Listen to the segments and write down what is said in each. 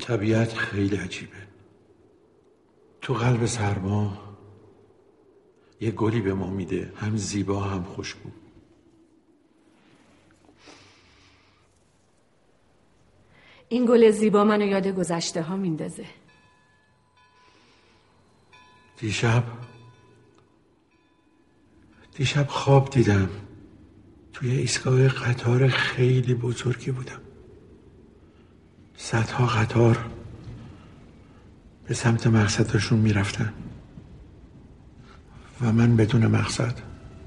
طبیعت خیلی عجیبه. تو قلب سرما یه گلی به ما میده، هم زیبا هم خوشبو. این گل زیبا منو یاد گذشته ها میندازه. دیشب خواب دیدم توی ایستگاه قطار خیلی بزرگی بودم. صدها قطار به سمت مقصدشون میرفتن و من بدون مقصد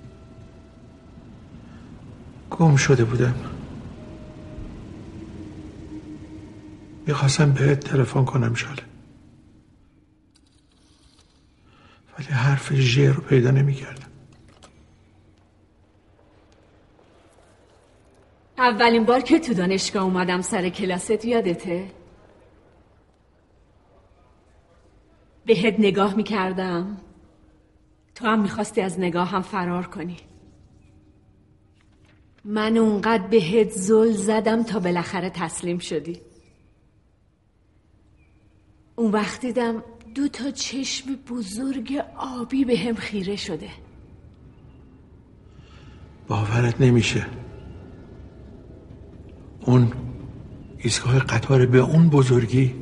گم شده بودم. میخواستم بهت تلفن کنم شاله، ولی حرف ژ رو پیدا نمیکردم. اولین بار که تو دانشگاه اومدم سر کلاست یادته؟ بهت نگاه میکردم، تو هم میخواستی از نگاه هم فرار کنی. من اونقدر بهت زل زدم تا بالاخره تسلیم شدی. اون وقت دیدم 2 چشم بزرگ آبی به هم خیره شده. باورت نمیشه، اون ایستگاه قطار به اون بزرگی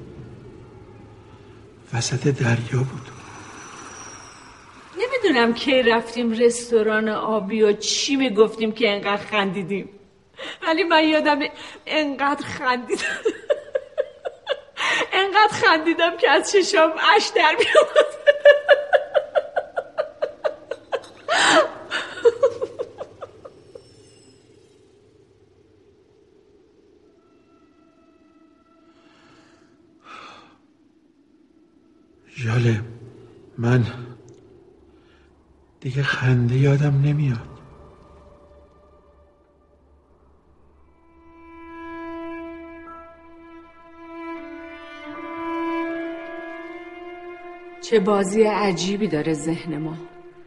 وسط دریا بود. نمیدونم کی رفتیم رستوران آبی و چی میگفتیم که انقدر خندیدیم، ولی من یادم انقدر خندیدم که از چشام اشک در میاد. ژاله، من دیگه خنده یادم نمیاد. چه بازی عجیبی داره ذهن ما.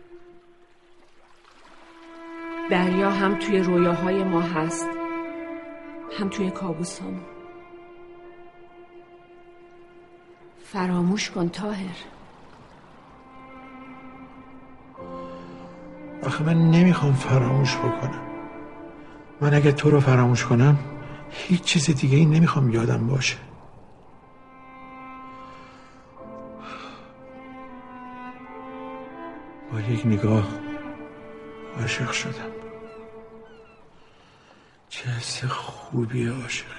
دریا هم توی رویاهای ما هست، هم توی کابوسامون. فراموش کن طاهر. آخه من نمیخوام فراموش بکنم. من اگه تو رو فراموش کنم هیچ چیز دیگه این نمیخوام یادم باشه. با یک نگاه عاشق شدم. چه حس خوبی عاشقی.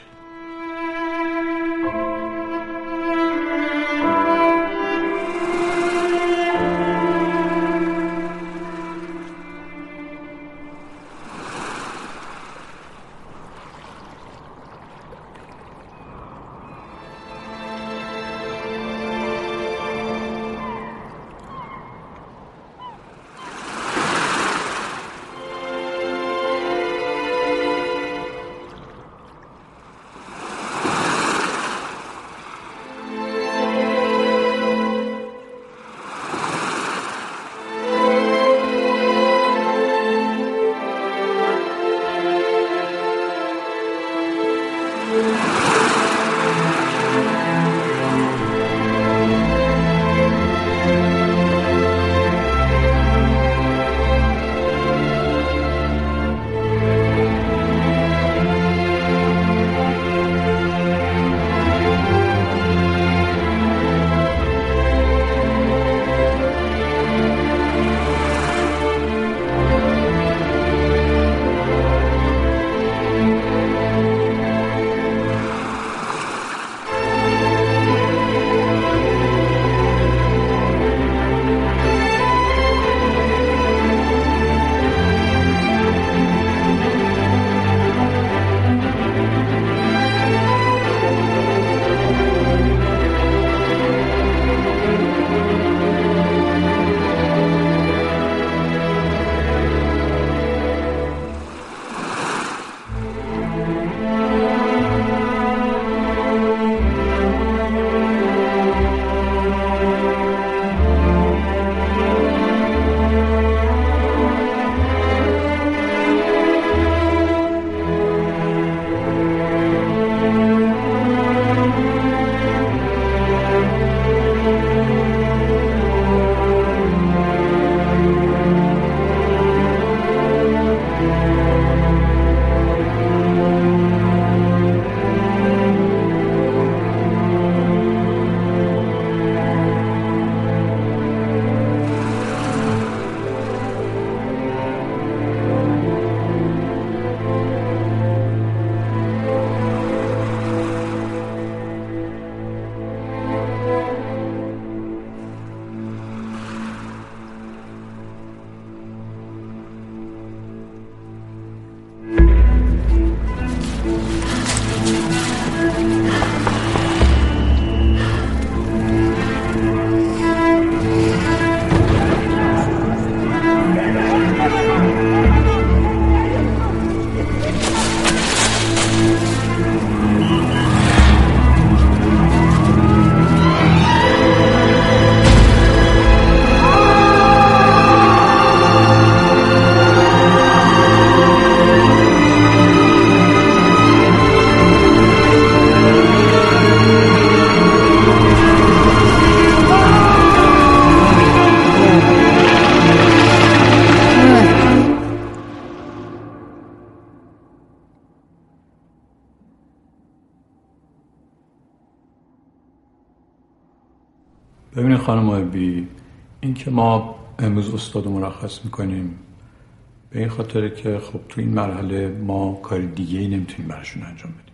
ببینید خانم محبی، این که ما امروز استاد رو مرخص میکنیم به این خاطره که خب تو این مرحله ما کار دیگه ای نمیتونیم براشون انجام بدیم.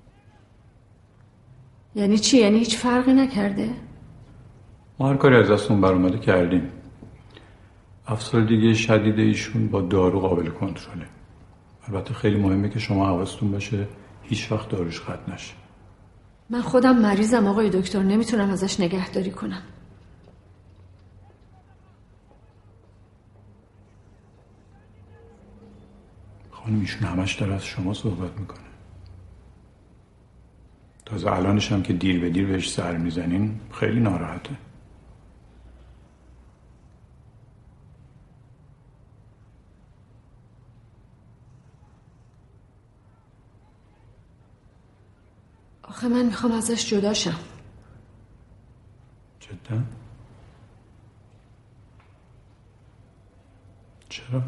یعنی چی؟ یعنی هیچ فرقی نکرده؟ ما هر کاری از دستمون برآمده کردیم. افسردگی شدید ایشون با دارو قابل کنترله. البته خیلی مهمه که شما حواستون باشه هیچ وقت داروش قطع نشه. من خودم مریضم آقای دکتر، نمیتونم ازش نگهداری کنم. خانم ایشون همش داره از شما صحبت میکنه. تازه الانش هم که دیر به دیر بهش سر میزنین خیلی ناراحته. آخه من میخوام ازش جدا شم. جدا؟ چرا؟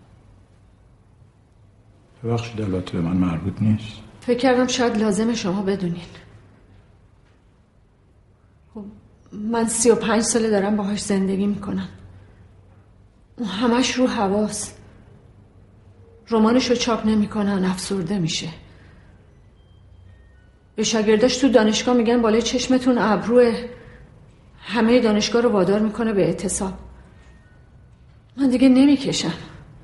ببخشید البته به من مربوط نیست. فکر کردم شاید لازمه شما بدونین. خب من 35 ساله دارم باهاش زندگی میکنم. اون همش رو حواس. رمانشو چاپ نمیکنن، افسرده میشه. به شاگرداش تو دانشگاه میگن بالای چشمتون ابروه. همه دانشگاه رو وادار میکنه به اعتصاب. من دیگه نمیکشم.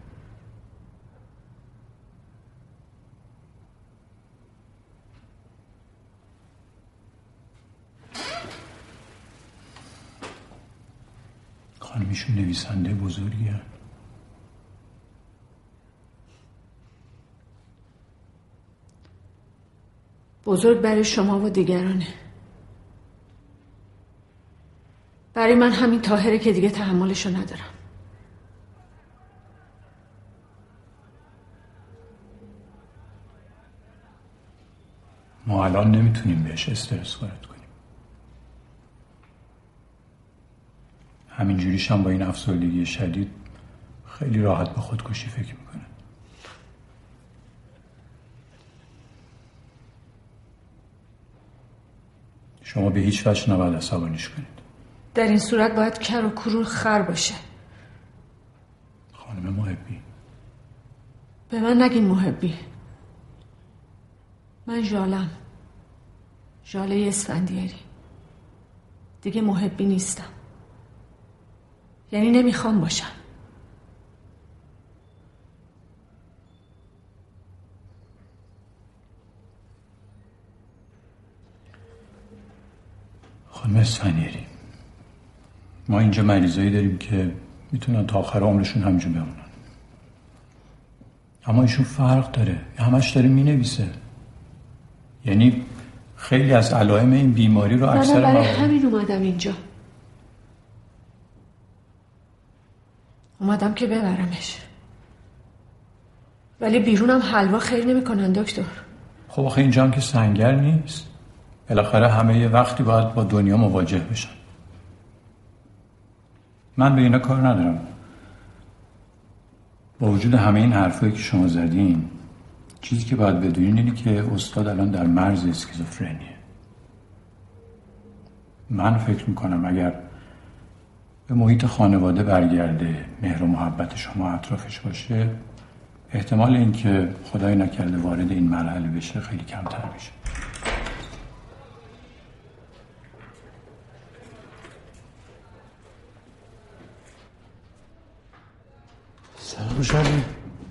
خانمیشون نویسنده بزرگی هست. بزرگ برای شما و دیگرانه. برای من همین طاهره که دیگه تحملشو ندارم. ما الان نمیتونیم بهش استرس وارد کنیم. همینجوریش هم با این افسردگی شدید خیلی راحت به خودکشی فکر میکنه. شما به هیچ وجه نباید عصبانیش کنید. در این صورت باید کر و کرور خر باشه. خانم محبی، به من نگین محبی. من ژالم، ژاله اسفندیاری. دیگه محبی نیستم. یعنی نمیخوام باشم. خانم اسفندیاری، ما اینجا مریضایی داریم که میتونن تا آخر عمرشون همینجا بمونن. اما ایشون فرق داره، همش داره مینویسه. یعنی خیلی از علائم این بیماری رو اکثر من برای همین اومدم اینجا. اومدم که ببرمش. ولی بیرونم حلوا خیر نمیکنن دکتر. خب آخه اینجا هم که سنگر نیست. بالاخره همه یه وقتی باید با دنیا مواجه بشن. من به اینا کار ندارم. با وجود همه این حرفایی که شما زدین، چیزی که باید بدونین اینه که استاد الان در مرز اسکیزوفرنیه. من فکر میکنم اگر به محیط خانواده برگرده، مهر و محبت شما اطرافش باشه، احتمال این که خدای نکرده وارد این مرحله بشه خیلی کمتر میشه. سلام شبی.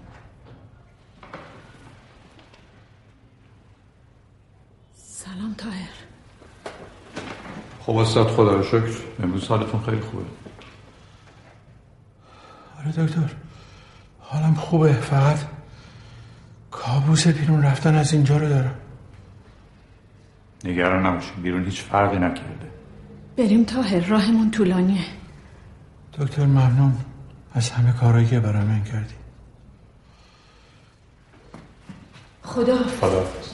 سلام طاهر. خب استاد خدا رو شکر امروز حالتون خیلی خوبه. آره دکتر، حالم خوبه، فقط کابوس بیرون رفتن از اینجا رو دارم. نگران نباشید، بیرون هیچ فرقی نکرده. بریم طاهر، راهمون طولانیه. دکتر ممنون از همه کارهایی که برای من کردی. خداحافظ.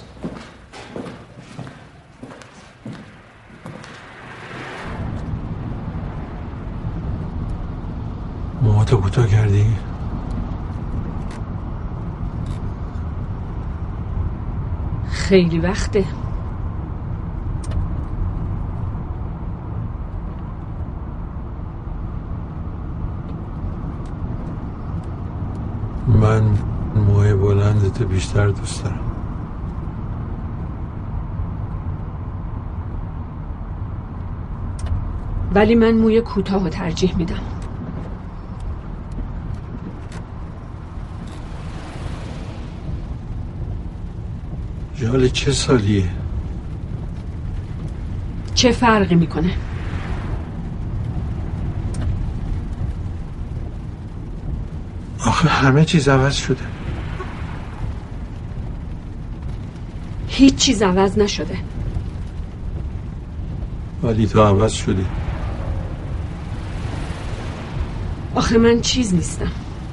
موهاتو کوتاه کردی؟ خیلی وقته. من موی بلندتو بیشتر دوست دارم. ولی من موی کوتاهو ترجیح میدم. جال چه سالیه؟ چه فرقی میکنه؟ آخه همه چیز عوض شده. هیچ چیز عوض نشده. ولی تو عوض شدی. آخه من چیز نیستم.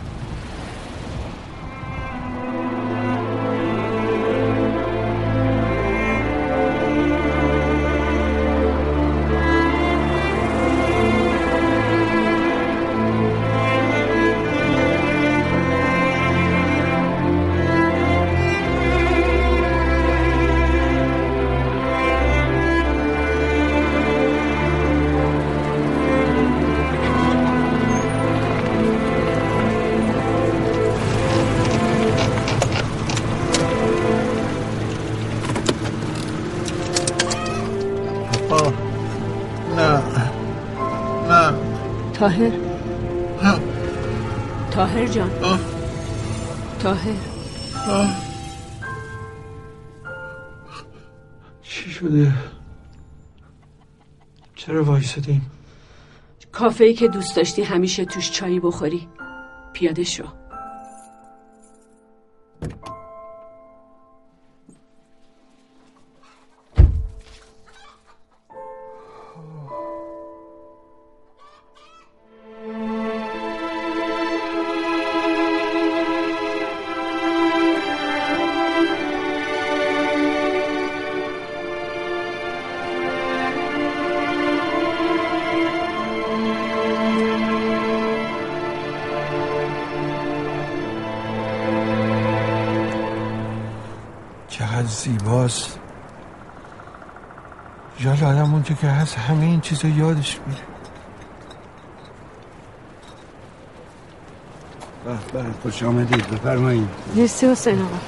طاهر طاهر جان طاهر چی شده؟ چرا وایسادیم؟ کافه‌ای که دوست داشتی همیشه توش چایی بخوری. پیاده شو. چقدر زیباست. جال آدم اونجا که هست همه این چیزا یادش میره. به خوش آمدید، بفرمایید. مرسی حسین آقا.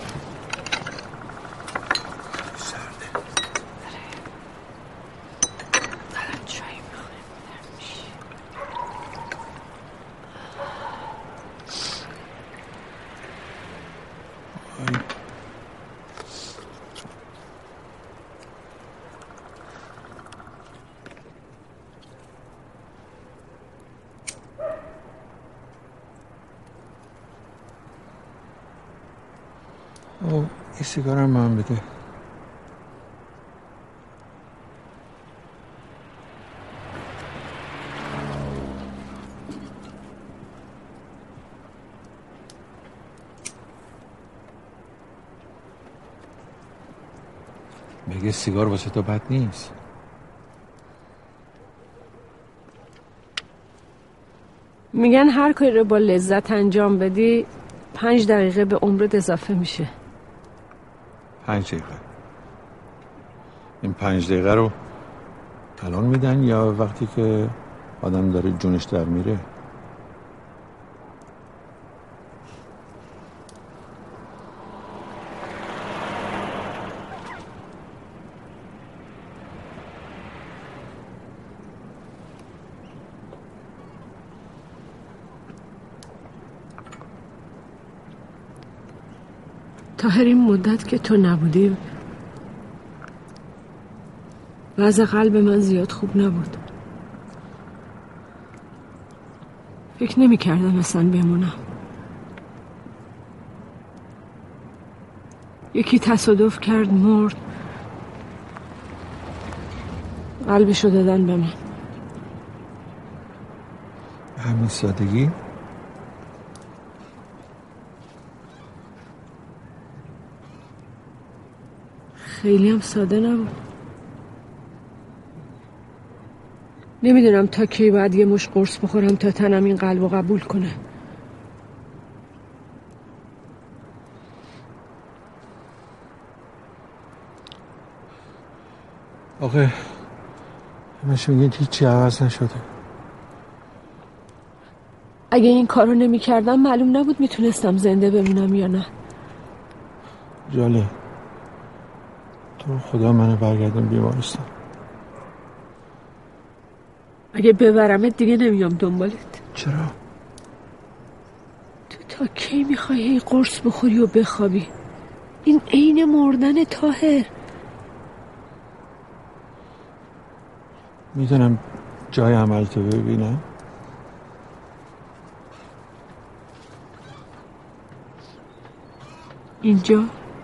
یه سیگارم من بده. میگه سیگار واسه تو بد نیست. میگن هر کاری رو با لذت انجام بدی 5 دقیقه به عمرت اضافه میشه. 5 دقیقه؟ این 5 دقیقه رو الان میدن یا وقتی که آدم داره جونش در میره؟ طاهر این مدت که تو نبودی وضع قلب من زیاد خوب نبود. فکر نمی کردم اصلا بمونم. یکی تصادف کرد مرد. قلبشو دادن به من. همین سادگی؟ خیلی هم ساده نبود. نمیدونم تا کی باید یه مش قرص بخورم تا تنم این قلبو قبول کنه. آخه همش میگن هیچی عوض نشده. اگه این کارو نمی کردم معلوم نبود میتونستم زنده بمونم یا نه. جاله تو خدا منو برگردون بیمارستان. اگه ببرمت دیگه نمیام دنبالت. چرا؟ تو تا کی میخوای هی قرص بخوری و بخوابی؟ این عین مردن طاهر. میدونم جای عملتو ببینم. اینجا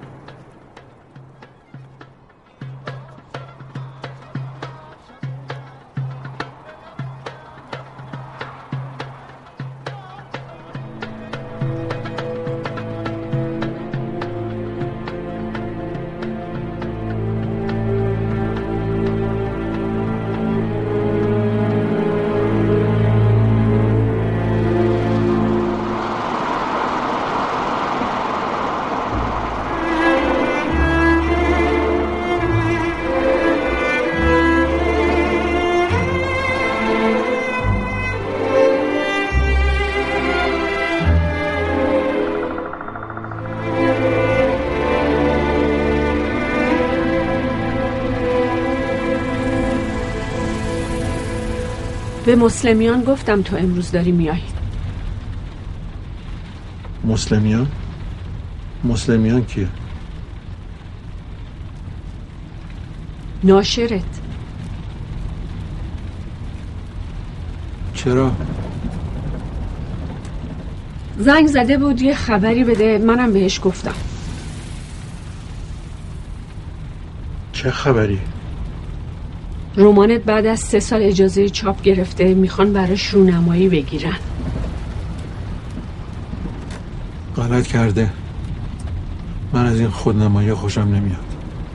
به مسلمیان گفتم تو امروز داری میای. مسلمیان؟ مسلمیان کیه؟ ناشرت. چرا؟ زنگ زده بود یه خبری بده، منم بهش گفتم. چه خبری؟ رمانت بعد از 3 سال اجازه چاپ گرفته، میخوان براش رونمایی بگیرن. غلط کرده. من از این خودنمایی خوشم نمیاد.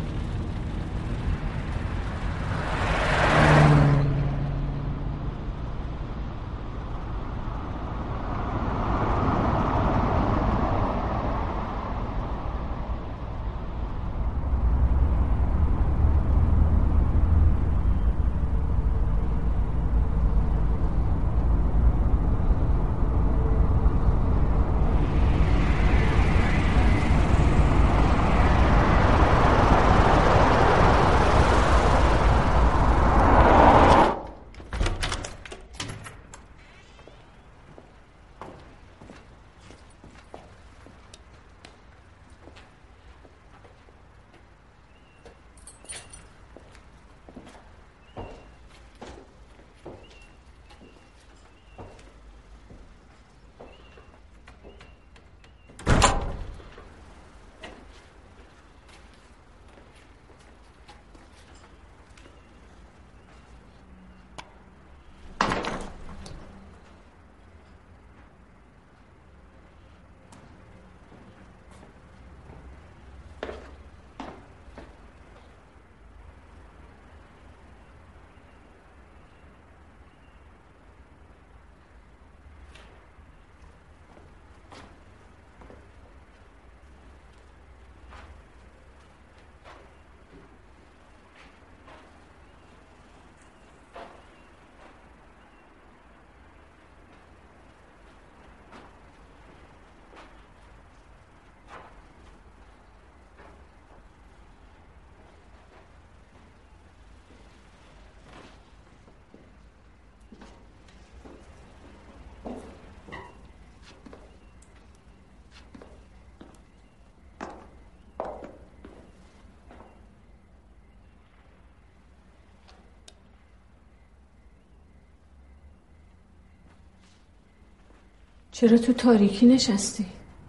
چرا تو تاریکی نشستی؟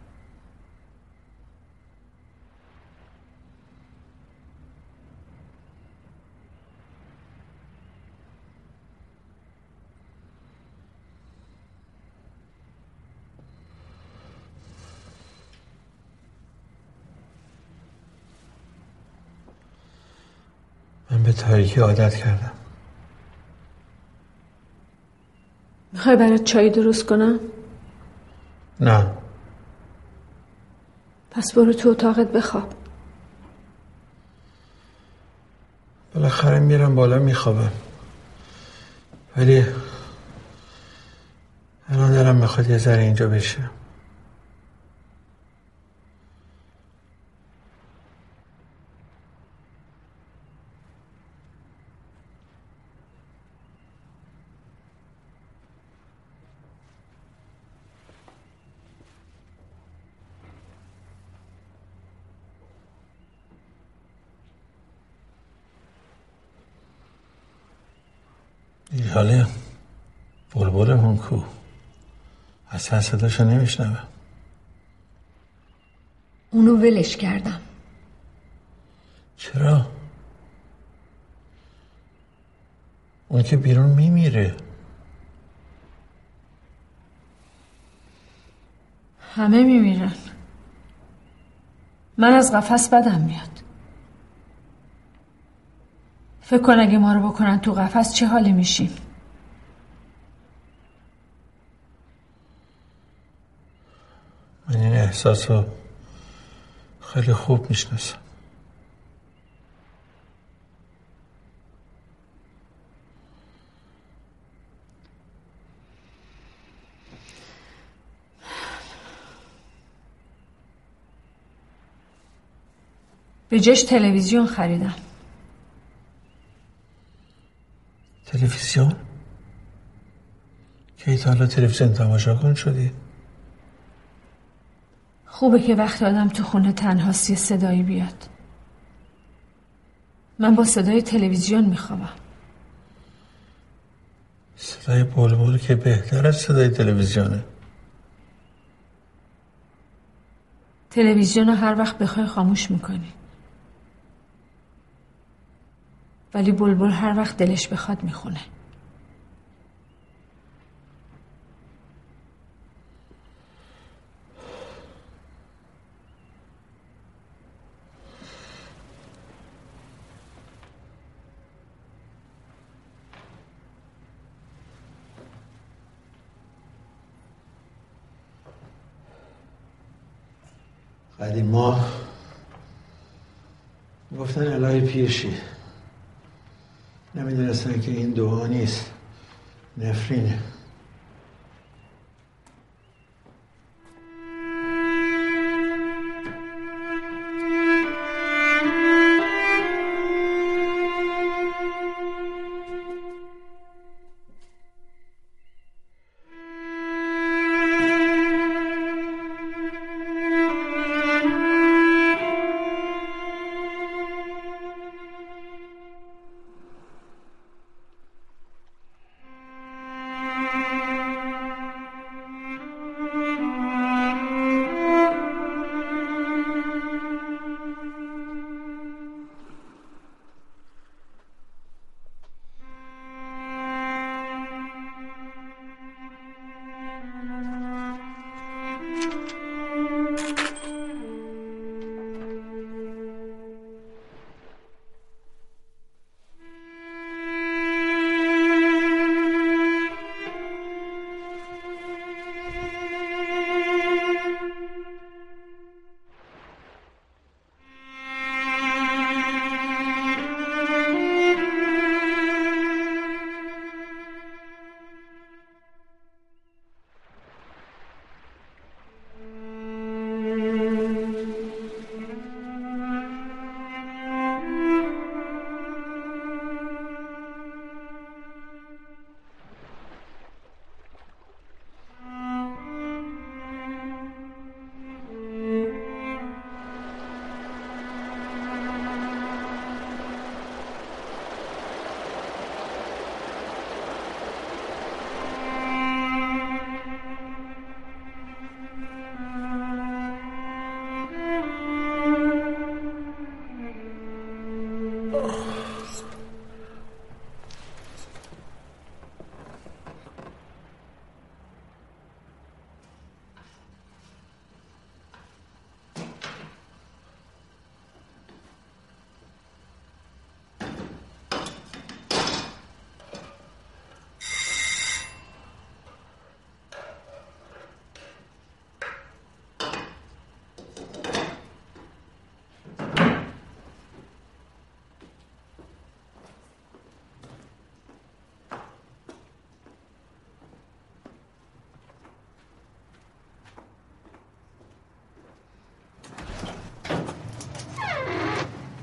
من به تاریکی عادت کردم. میخوای برات چای درست کنم؟ نه. پس برو تو اتاقت بخواب. بالاخره میرم بالا میخوابم. ولی الان دلم میخواد یه ذره اینجا بشه. حالا بلبلمون کو؟ اصلا صداشو نمیشنوم. اونو ولش کردم. چرا؟ اون که بیرون میمیره. همه میمیرن. من از قفس بدم میاد. فکر کن اگه ما رو بکنن تو قفس چه حالی میشیم؟ من این احساس رو خیلی خوب میشناسم. به جاش تلویزیون خریدم. تلویزیون؟ کی تا حالا تلویزیون تماشا کن شدی؟ خوبه که وقت آدم تو خونه تنهاست یه صدایی بیاد. من با صدای تلویزیون میخوابم. صدای بلبل که بهتر از صدای تلویزیونه. تلویزیون رو هر وقت بخوای خاموش میکنی، ولی بلبل هر وقت دلش بخواد میخونه. قدیما گفتن الهی پیرشی، نمیدونستن که این دعا نیست، نفرینه.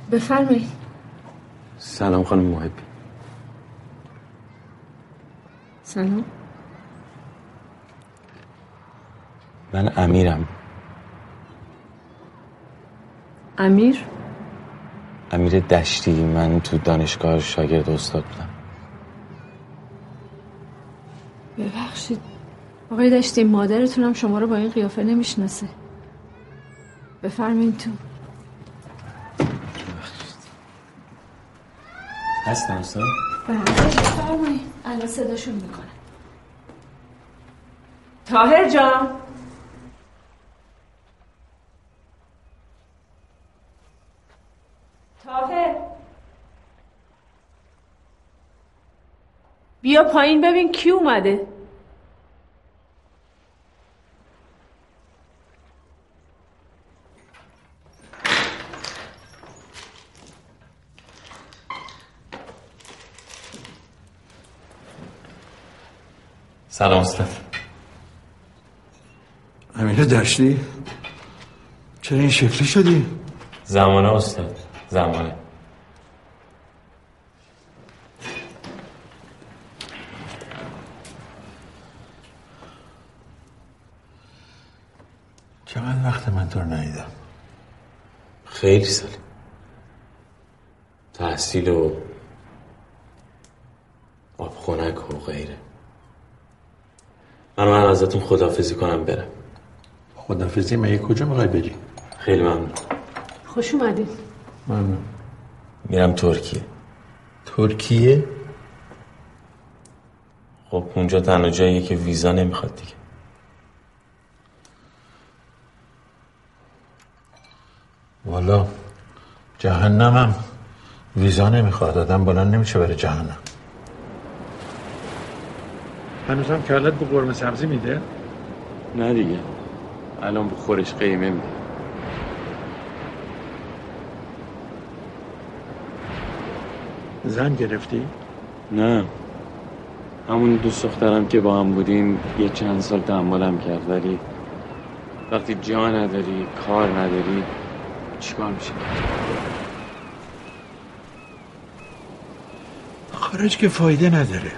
بفرمایید. سلام خانم محبی. سلام. من امیرم. امیر دشتی. من تو دانشگاه شاگرد استاد بودم. ببخشید آقای دشتی، مادرتونم شما رو با این قیافه نمیشناسه. بفرمایید تو. هستم استاد؟ بله بفرمایید. الان صداشون میکنه. طاهر جان. طاهر بیا پایین ببین کی اومده. سلام استاد. امیر دشتی چرا این شکلی شدی؟ زمانه استاد، زمانه. چقدر وقت من تو رو ندیدم؟ خیلی سالی. تحصیل و آب خنک و غیره. من ازتون خداحافظی کنم برم. خداحافظی؟ مگه کجا میخوای بری؟ خیلی ممنون. خوش اومدید. ممنون. میرم ترکیه. ترکیه؟ خب اونجا تنها جاییه که ویزا نمیخواد دیگه. والا جهنمم ویزا نمیخواد. آدم بلند نمیشه بره جهنم. هنوزم کلت به قرمه سبزی میده؟ نه دیگه، الان به خورش قیمه میده. زن گرفتی؟ نه، همون دوست دخترم که با هم بودیم یه چند سال تحملم کرد، ولی وقتی جا نداری، کار نداری، چیکار میشه؟ خارج که فایده نداره.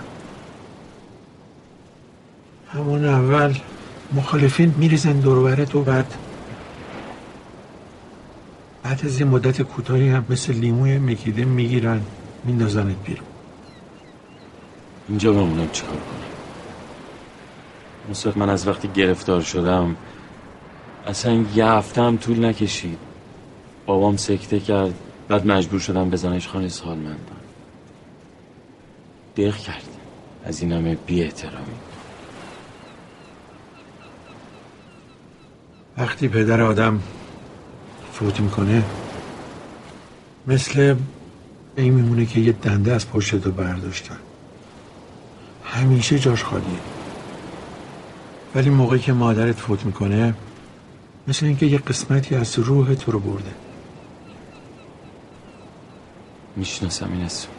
همون اول مخالفین میریزن دور و برت و بعد از یه مدت کوتاهی هم مثل لیموی مکیده میگیرن میندازنت بیرون. اینجا بمونم چیکار کنم؟ مصطفی، من از وقتی گرفتار شدم اصلا یه هفته هم طول نکشید بابام سکته کرد، بعد مجبور شدم بزنش خانه سالمندان. دق کرد از این همه بی احترامی. وقتی پدر آدم فوت میکنه مثل این میمونه که یه دنده از پشت تو برداشتن، همیشه جاش خالیه. ولی موقعی که مادرت فوت میکنه مثل اینکه یه قسمتی از روح تو رو برده. میشناسم این اسم.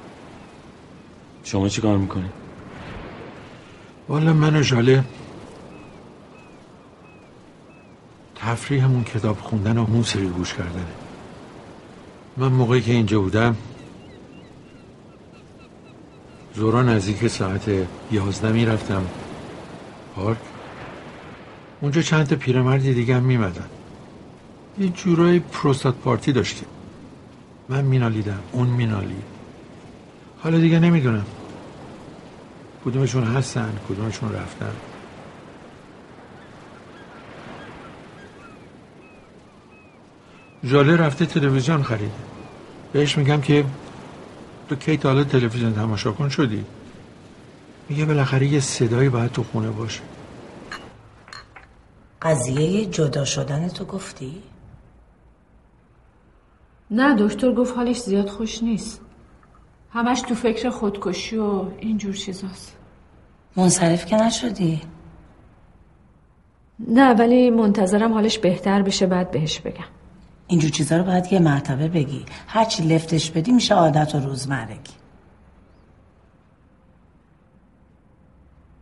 شما چی کار میکنی؟ والا من و ژاله تفریحمون کتاب خوندن و موسیقی گوش کردنه. من موقعی که اینجا بودم ظهرا نزدیک ساعت 11 میرفتم پارک. اونجا چند تا پیرمردی دیگه هم میمدن. یه جورای پروستات پارتی داشتیم. من مینالیدم، اون مینالید. حالا دیگه نمیدونم کدومشون هستن کدومشون رفتن. ژاله رفته تلویزیون خریده. بهش میگم که تو کی تا حالا تلویزیون تماشا کن شدی؟ میگه بالاخره یه صدایی باید تو خونه باشه. قضیه جدا شدن تو گفتی؟ نه، دکتر گفت حالش زیاد خوش نیست. همش تو فکر خودکشی و اینجور چیزاست. منصرف که نشدی؟ نه، ولی منتظرم حالش بهتر بشه بعد بهش بگم. اینجور چیزا رو باید یه مرتبه بگی. هرچی لفتش بدی میشه عادت و روزمرگی.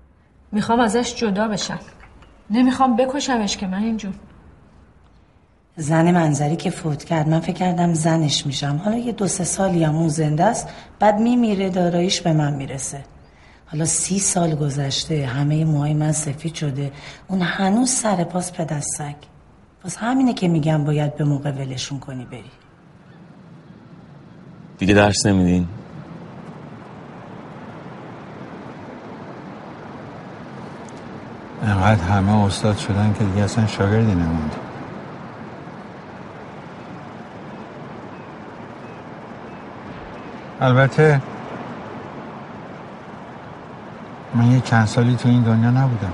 میخوام ازش جدا بشم. نمیخوام بکشمش که من اینجور. زن منظری که فوت کرد من فکر کردم زنش میشم. حالا یه 2-3 سالی هم اون زنده است، بعد میمیره داراییش به من میرسه. حالا 30 سال گذشته، همه موهای من سفید شده، اون هنوز سر پاس پدستک. پس همینه که میگم باید به موقع ولشون کنی بری. دیگه درس نمیدین؟ انقدر همه استاد شدن که دیگه اصلا شاگردی نموند. البته من یه چند سالی تو این دنیا نبودم.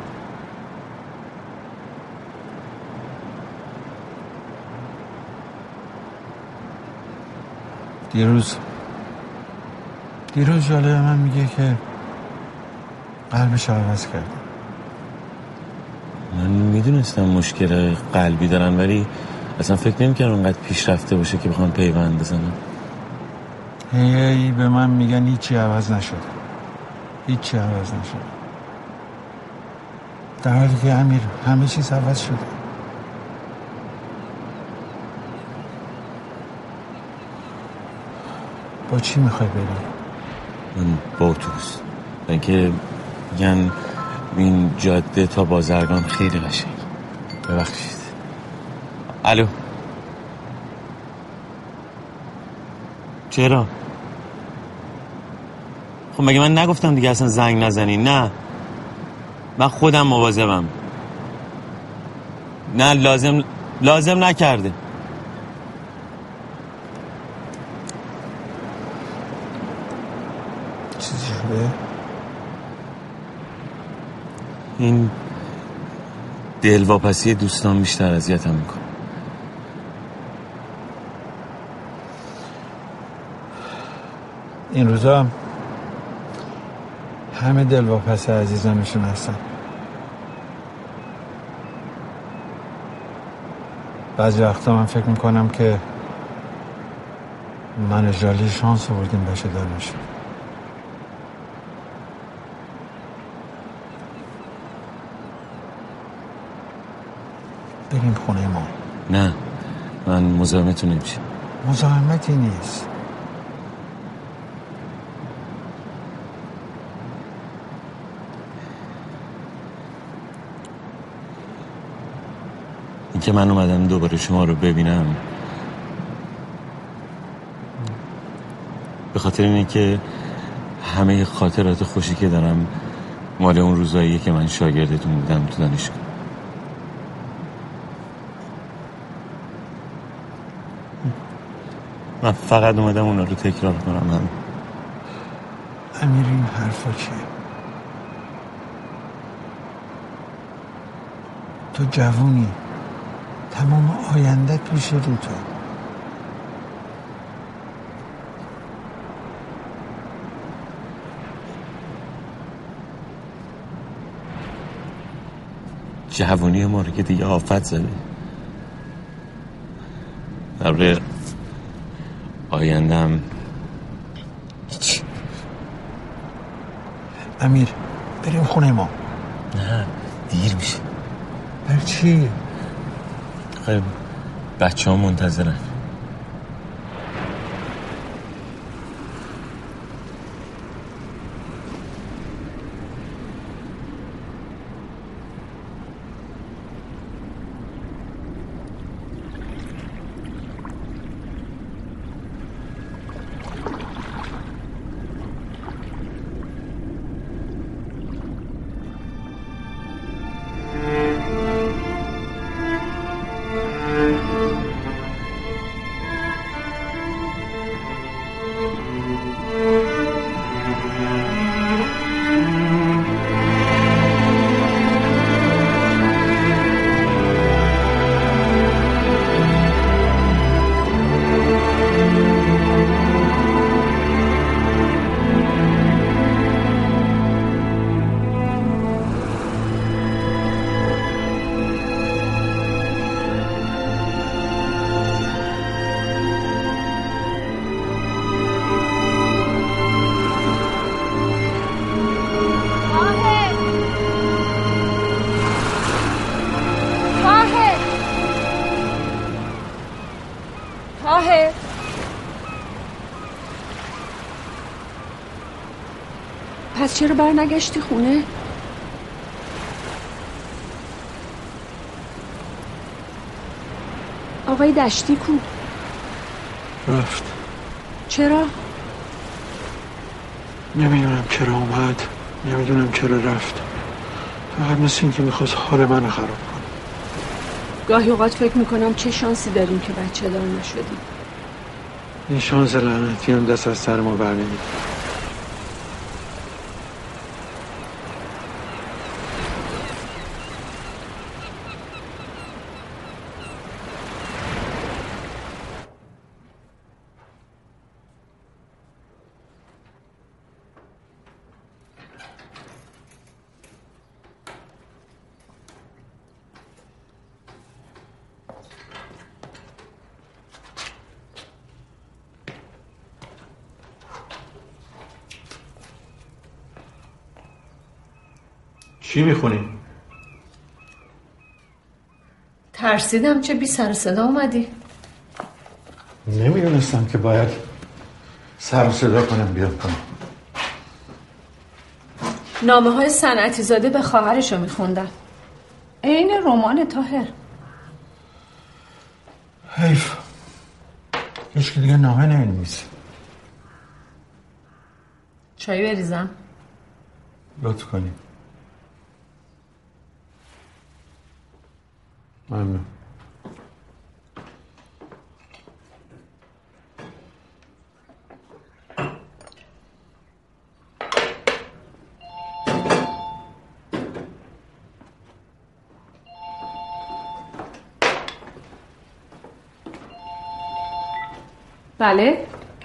دیروز جالب من میگه که قلبش عوض کرده. من میدونستم مشکل قلبی دارن، ولی اصلا فکر نمی‌کردم اونقدر پیشرفته باشه که بخوام پیوند بزنم. هی به من میگن هیچی عوض نشده، در حالی که امیر همه چیز عوض شده. با چی میخوای بری؟ من با اتوبوس. اینکه میگن این جاده تا بازرگان خیلی قشنگ. ببخشید. الو. چرا؟ خب مگه من نگفتم دیگه اصلا زنگ نزنی؟ نه من خودم مواظبم. نه لازم نکرده. چیزی شده؟ این دلواپسی دوستان بیشتر اذیتم میکنه. این روزا همه دلواپس عزیزانشون هستن. بعضی وقتا من فکر میکنم که من و جالی شانس آوردیم بشه دارمشون. بریم خونه ما. نه من مزاحمتون نمیشم. مزاحمتی نیست. این که من اومدم دوباره شما رو ببینم به خاطر اینه که همه خاطرات خوشی که دارم مال اون روزاییه که من شاگردتون بودم تو دانشگاه. من فقط اومدم اونا رو تکرار کنم. امیر این حرفا چیه؟ تو جوونی، تمام آینده پیش رو تو. جوانی ما رو که دیگه آفت زده. در آیندم هیچ. امیر بریم خونه ما. نه دیر میشه. بر چی؟ خیلی بچه ها منتظرن. چرا برنگشتی خونه؟ آقای دشتی کو؟ رفت. چرا؟ نمیدونم چرا اومد، نمیدونم چرا رفت. فقط مثل این که میخواست حال من خراب کنه. گاهی اوقات فکر میکنم چه شانسی داریم که بچه دار نشدیم. این شانس لعنتی هم دست از سر ما بر نمی‌داره. چی میخونی؟ ترسیدم چه بی سر صدا اومدی. نمیدونستم که باید سر و صدا کنم بیاد کنم. نامه های صنعتی زاده به خواهرشو میخوندم. عین رمان طاهر. حیف. هیچ که دیگه نامه نمی‌نویسه. چای بریزم؟ لطف کنی. ممنون. بله.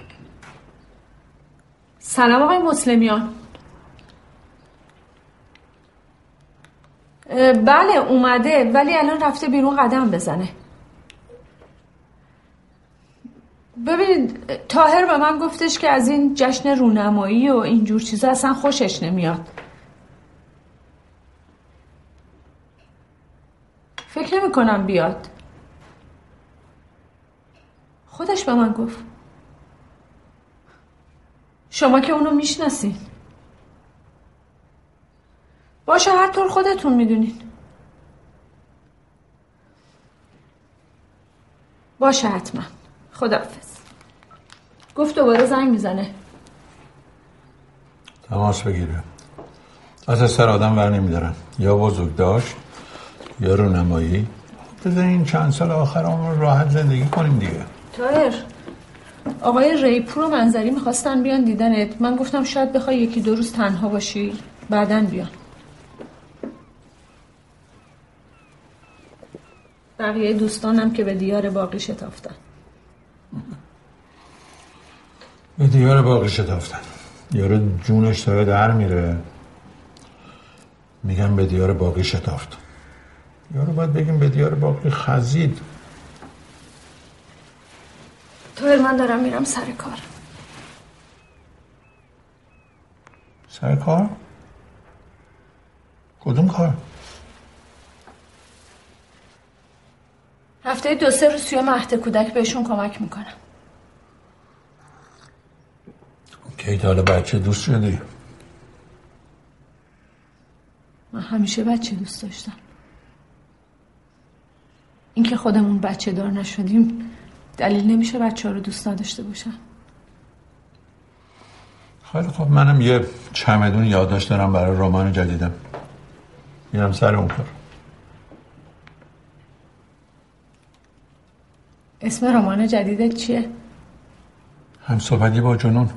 سلام آقای مسلمیان. بله اومده ولی الان رفته بیرون قدم بزنه. ببینید طاهر به من گفتش که از این جشن رونمایی و اینجور چیزا اصلا خوشش نمیاد. فکر نمی کنم بیاد. خودش به من گفت. شما که اونو میشناسین. باشه هر طور خودتون میدونین. باشه حتما. خداحافظ. گفت دوباره زنگ میزنه. تماس بگیره. از سر آدم ور نمیدارن. یا بزرگداشت یا رونمایی. بذار این چند سال آخرمون راحت زندگی کنیم دیگه. طاهر آقای ریپور و منظری میخواستن بیان دیدنت. من گفتم شاید بخوای یکی دو روز تنها باشی بعدن بیان. بقیه دوستانم که به دیار باقی شتافتن. به دیار باقی شتافتن. یارو جونش داره در میره میگم به دیار باقی شتافت. یارو باید بگیم به دیار باقی خزید. طاهر من دارم میرم سر کار. سر کار؟ کدوم کار؟ هفته 2-3 روز توی مهد کودک بهشون کمک میکنم. کی تا حالا بچه دوست شدی؟ من همیشه بچه دوست داشتم. اینکه خودمون بچه دار نشدیم دلیل نمیشه بچه ها رو دوست نداشته باشم. خیلی خب منم یه چمدون یادداشت دارم برای رمان جدیدم. میرم سر اون کار. اسم رمان جدیدت چیه؟ همصحبتی با جنون.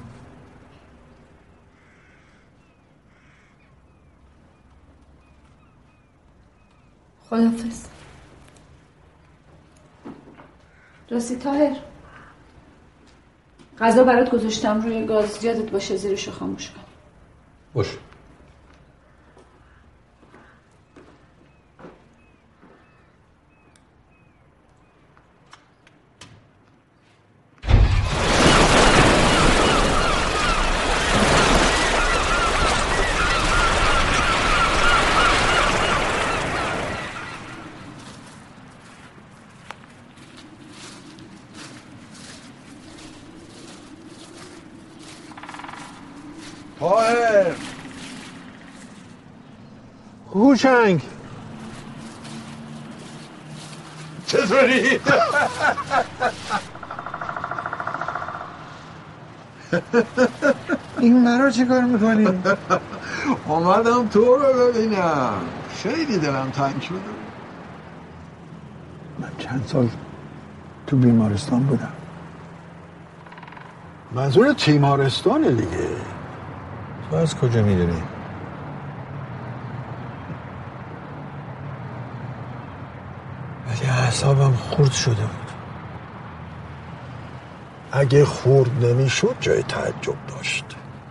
خداحافظ. راستی طاهر غذا برات گذاشتم روی گاز. یادت باشه زیرشو خاموش کن. باشه. طاهر هوشنگ چطوری؟ این مرا چی کار میکنی؟ اومدم تو رو ببینم، خیلی دلم تنگ شده. من چند سال تو بیمارستان بودم. منظور تیمارستانه دیگه. تو از کجا میدونی؟ ولی اعصابم خورد شده بود. اگه خورد نمیشد جای تعجب داشت.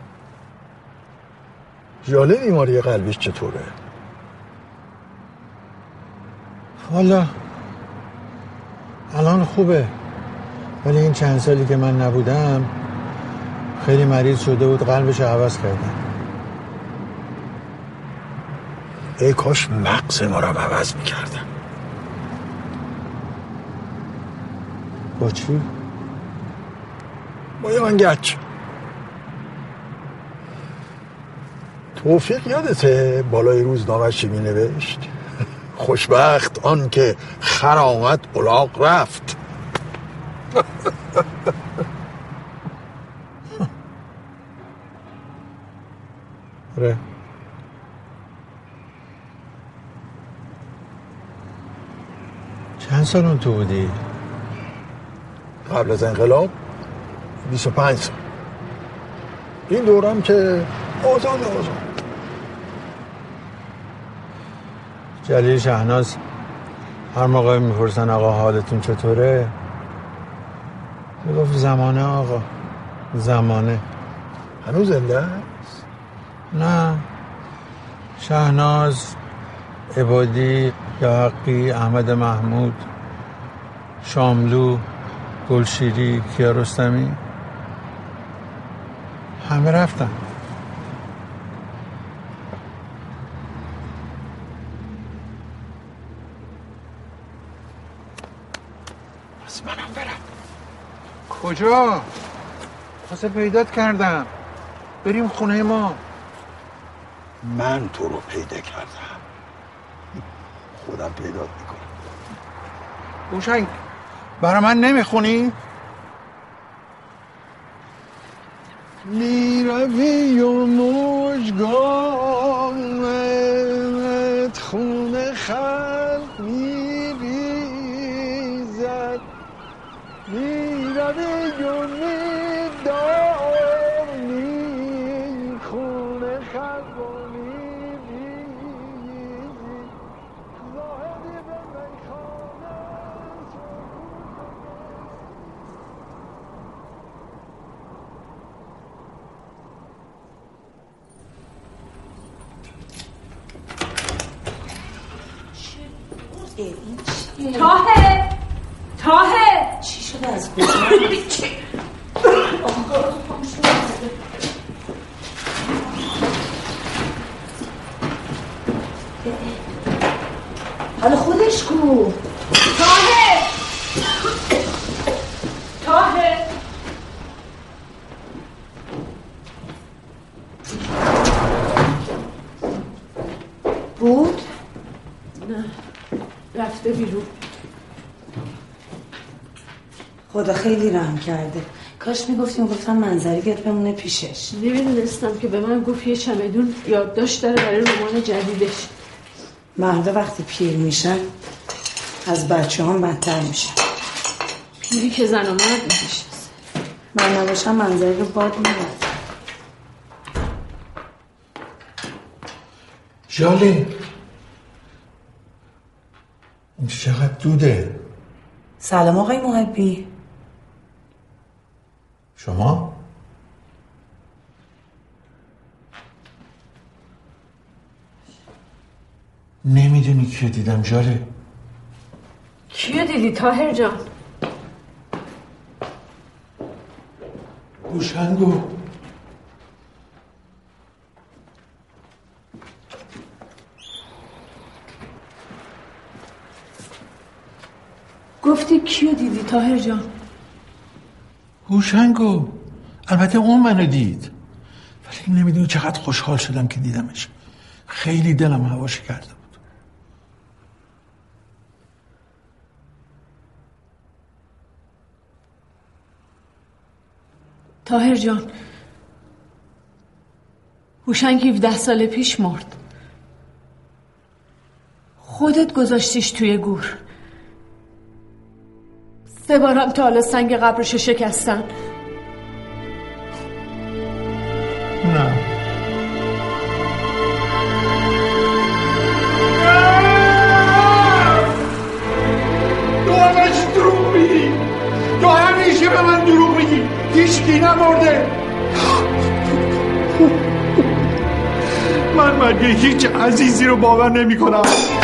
ژاله بیماری قلبیش چطوره؟ والا الان خوبه، ولی این چند سالی که من نبودم خیلی مریض شده بود، قلبش عوض کردن. ای کاش مغز ما رو عوض میکردم. با چی؟ با یه منگچ. توفیق یادته بالای روزنامه چی می نوشت؟ خوشبخت آن که خر آمد الاغ رفت. آره. چند سال اون تو بودی؟ قبل از انقلاب 25 سال. این دورم که آزاد. جلیل شهناز هر موقع میپرسن آقا حالتون چطوره میگفت زمانه آقا، زمانه. هنوز زنده است؟ نه، شهناز، عبادی، یاحقی، احمد محمود، شاملو، گلشیری، کیارستمی همه رفتن. بس منم برم. کجا؟ واسه پیدات کردم، بریم خونه ما. من تو رو پیدا کردم، خودم پیدات میکنم. هوشنگ برای من نمیخونی؟ میروی و مژگانت خون خلق میریزد، میروی و میدانی خون خلق و میریزی زاهدی به میخانه. طاهر چی شده؟ از کجا؟ حالا خودش کو؟ طاهر بود؟ نه، رفته بیرون. خدا خیلی رحم کرده. کاش میگفتم منظری بیاد بمونه پیشش. نمیدونستم که به من گفت یه چمدون یادداشت داره برای رمان جدیدش. مردا وقتی پیر میشن از بچه هم بدتر میشن. پیری که زن و مرد میشناسه. من نباشم منظری رو باد میاد. جالی این چقدر دوده. سلام آقای محبی. شما؟ نمیدونی کیو دیدم جاله؟ کیو دیدی طاهر جان؟ هوشنگو. گفتی کیو دیدی طاهر جان؟ هوشنگو. البته اون منو دید، ولی نمیدونی چقدر خوشحال شدم که دیدمش. خیلی دلم هواش کرده بود. طاهر جان، هوشنگ 17 سال پیش مرد. خودت گذاشتیش توی گور. 3 بارم تا حالا سنگ قبرشو شکستن. نه تو همش دروغ میگی. تو همیشه به من دروغ میگی. هیچکی نمرده. من مرگ هیچ عزیزی رو باور نمی کنم.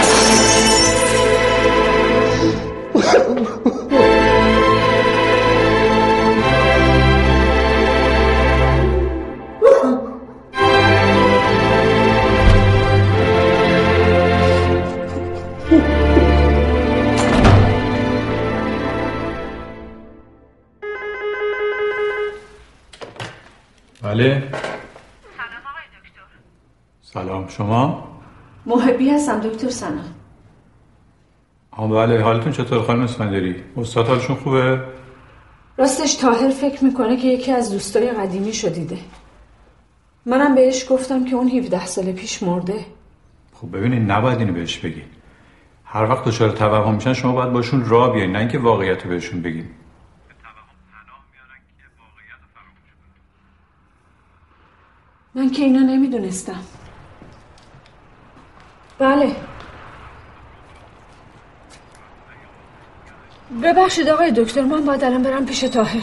بله. سلام آقای دکتر. سلام، شما؟ محبی هستم دکتر سنا. بله، حالتون چطور خانم اسفندیاری؟ استاد حالشون خوبه؟ راستش طاهر فکر میکنه که یکی از دوستای قدیمی شو دیده. منم بهش گفتم که اون 17 سال پیش مرده. خب ببینید، نباید اینو بهش بگید. هر وقت دچار توهم میشن شما باید باشون راه بیاین، نه اینکه واقعیت رو بهشون بگین. من که اینا نمیدونستم. بله. ببخشید آقای دکتر، من باید الان برم پیش طاهر.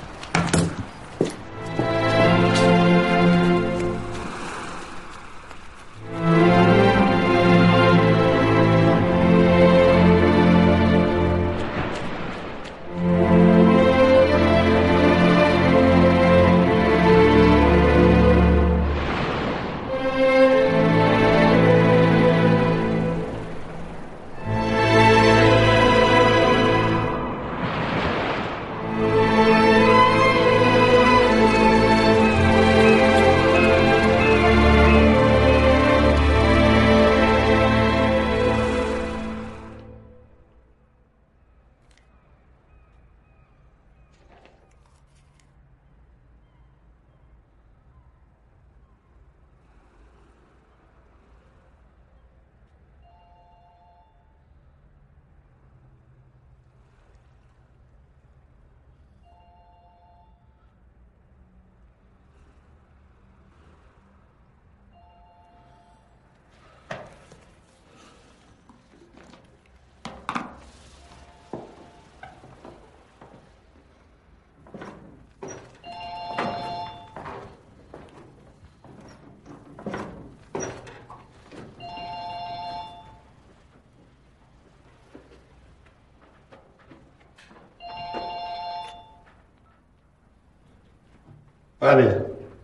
بله.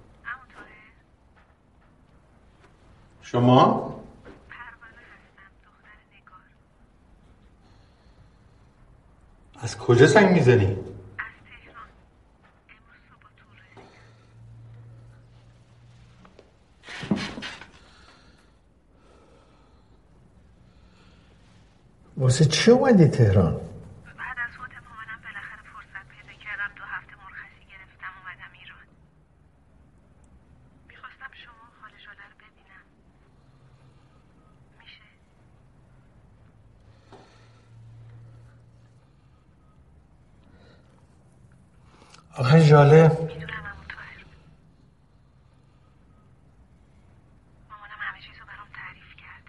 شما؟ پروانه هستم، دختر نگار. از کجا زنگ میزنی؟ از تهران. امروز صبح توره. واسه چی اومدی تهران؟ بعد از فوت مامانم بالاخره فرصت پیدا کردم. 2 هفته مرخصی گرفتم اومدم ایران. میخواستم شما خاله ژاله رو ببینم. میشه؟ آخه ژاله میدونم عمو طاهر. مامانم همه چیزو برام تعریف کرده.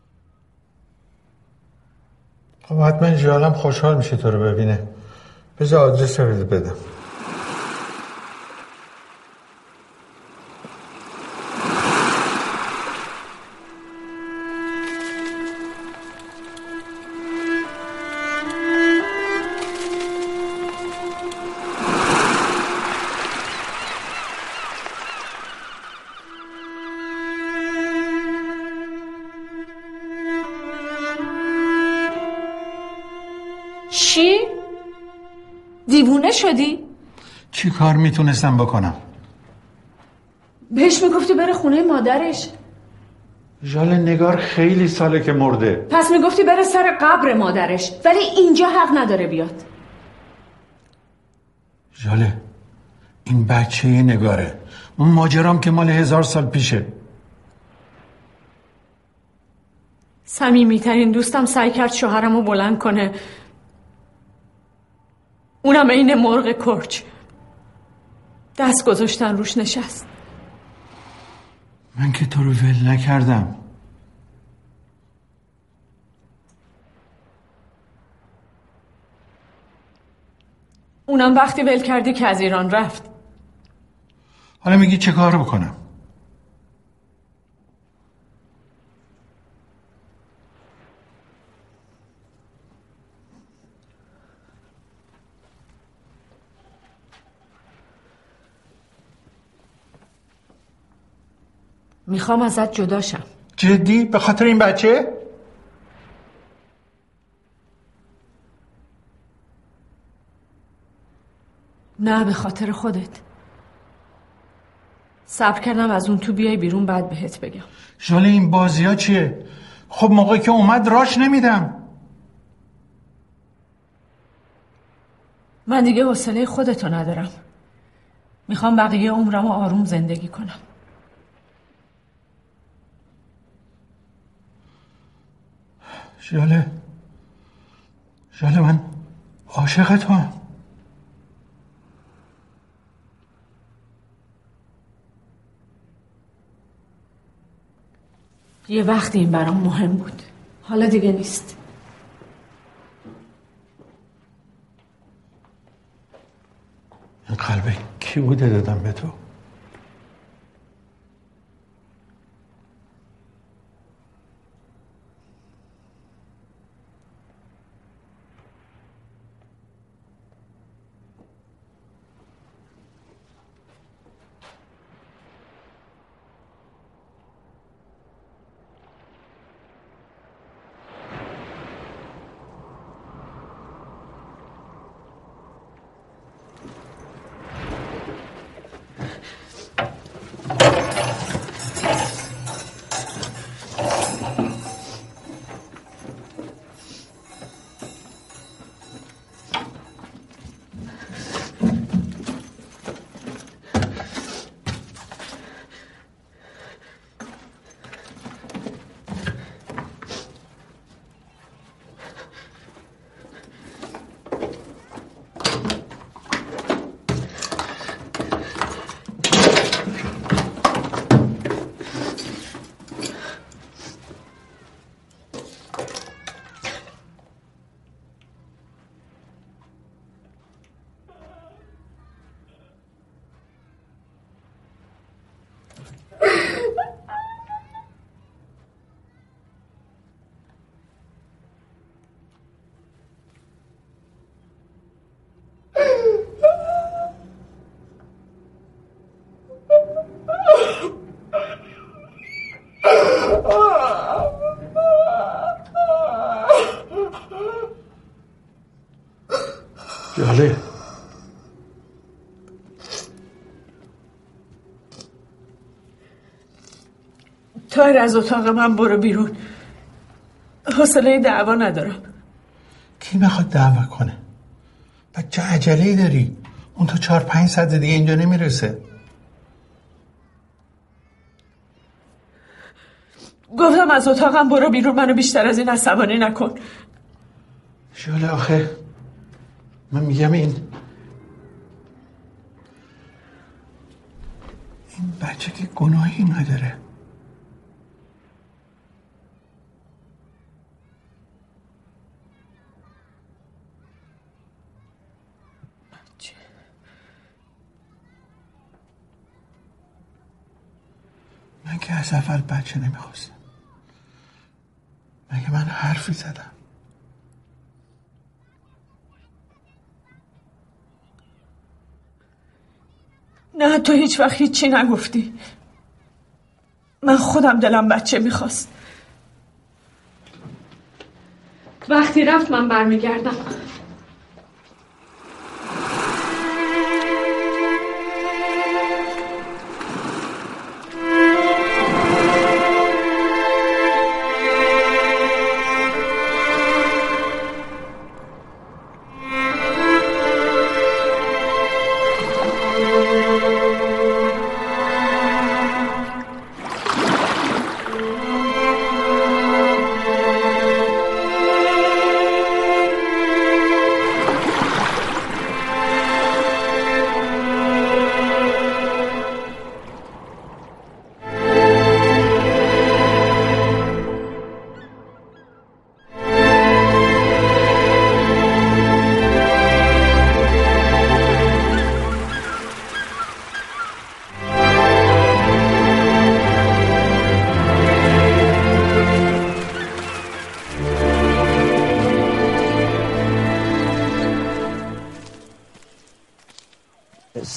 خب حتما ژالم خوشحال میشه تو رو ببینه. بذار آدرس رو بدم. چی؟ دیوونه شدی؟ چی کار میتونستم بکنم؟ بهش میگفتی بره خونه مادرش. ژاله نگار خیلی ساله که مرده. پس میگفتی بره سر قبر مادرش، ولی اینجا حق نداره بیاد. ژاله این بچه نگاره، اون ماجرام که مال 1000 سال پیشه. صمیمیترین دوستم سعی کرد شوهرمو بلند کنه، اونم این مرغ کرچ دست گذاشتن روش نشست. من که تو رو ول نکردم. اونم وقتی ول کردی که از ایران رفت. حالا میگی چه کار بکنم؟ میخوام ازت جدا شم. جدی؟ به خاطر این بچه؟ نه، به خاطر خودت. صبر کردم از اون تو بیای بیرون بعد بهت بگم. ژاله این بازی ها چیه؟ خب موقعی که اومد راش نمیدم. من دیگه حوصله خودتو ندارم. میخوام بقیه عمرمو آروم زندگی کنم. ژاله من عاشق تو هم. یه وقتی این برام مهم بود، حالا دیگه نیست. این قلبه کی بوده دادم به تو؟ ژاله تایر از اتاق من برو بیرون. حوصله دعوا ندارم. کی میخواد دعوا کنه؟ بچه عجله‌ای داری؟ اون تو 4-5 ساعت دیگه اینجا نمیرسه. گفتم از اتاقم برو بیرون، منو بیشتر از این عصبانی نکن. ژاله آخه من میگم این بچه که گناهی نداره. من که از اول بچه نمیخواستم. مگه من حرفی زدم؟ نه، تو هیچ وقت هیچی نگفتی. من خودم دلم بچه میخواست. وقتی رفت من برمیگردم.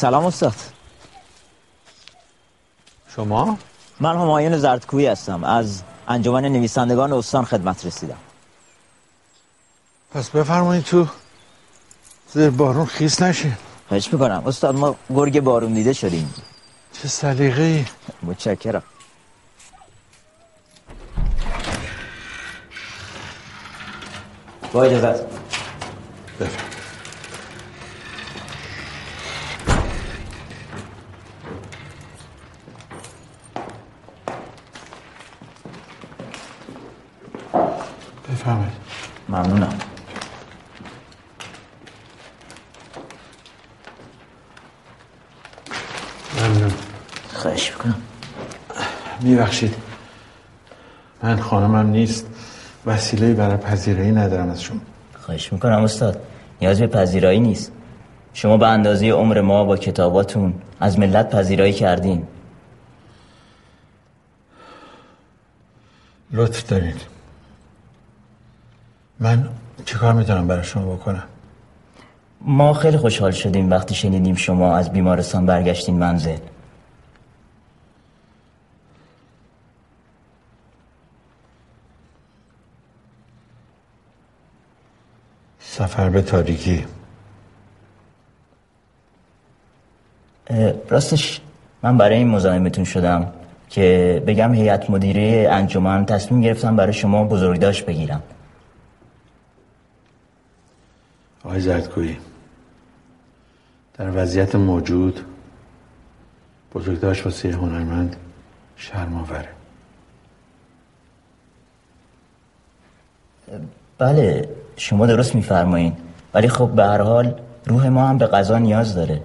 سلام استاد. شما؟ من همایون زردکویی هستم. از انجمن نویسندگان استان خدمت رسیدم. پس بفرمایید تو، زیر بارون خیس نشین. خواهش میکنم استاد، ما گرگ بارون دیده شدیم. چه سلیقه‌ای. متشکرم. با اجازت. بفرمایید. بفرمایید. ممنونم. ممنون. خواهش میکنم. میبخشید، من خانمم نیست، وسیله‌ای برای پذیرایی ندارم از شما. خواهش میکنم استاد، نیاز به پذیرایی نیست. شما به اندازه عمر ما با کتاباتون از ملت پذیرایی کردین. لطف دارین. من چه کار میتونم برای شما بکنم؟ ما خیلی خوشحال شدیم وقتی شنیدیم شما از بیمارستان برگشتین منزل. سفر به تاریکی. راستش من برای این مزاحمتون شدم که بگم هیئت مدیره انجمن تصمیم گرفتم برای شما بزرگداشت بگیرم. آقای زردکویی، در وضعیت موجود بزرگداشت واسه هنرمند شرم‌آوره. بله شما درست میفرمایین، ولی خب به هر حال روح ما هم به غذا نیاز داره.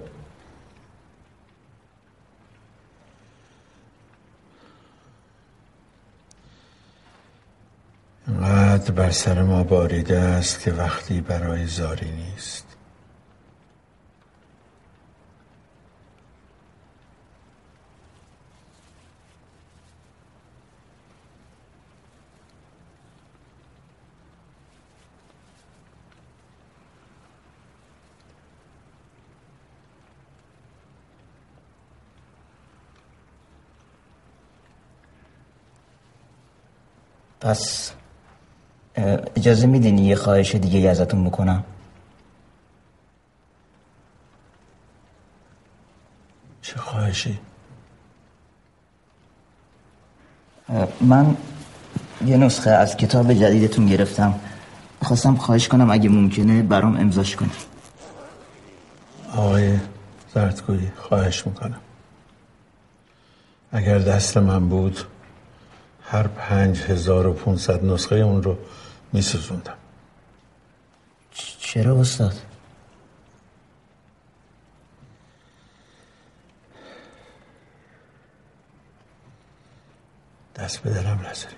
اینقدر بر سر ما باریده است که وقتی برای زاری نیست. پس اجازه میدین یه خواهش دیگه ازتون بکنم؟ چه خواهشی؟ من یه نسخه از کتاب جدیدتون گرفتم، خواستم خواهش کنم اگه ممکنه برام امضاش کنی. آقای زردکویی، خواهش میکنم. اگر دست من بود هر 5500 نسخه اون رو میسوزوندم. چرا استاد؟ دست به دلم نذاری.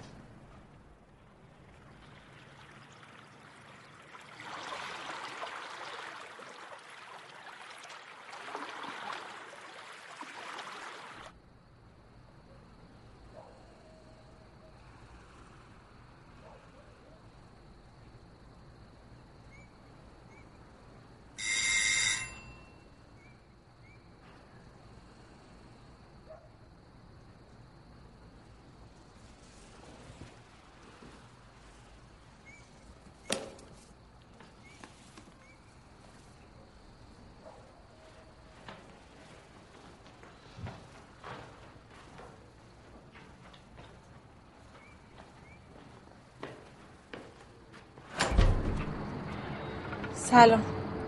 سلام.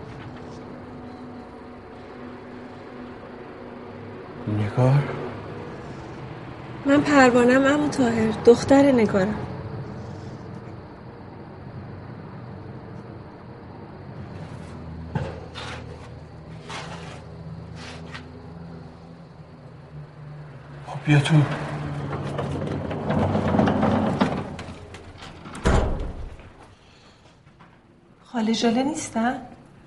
نگار؟ من پروانم عمو طاهر، دختر نگارم. بیا تو. خاله ژاله نیستن؟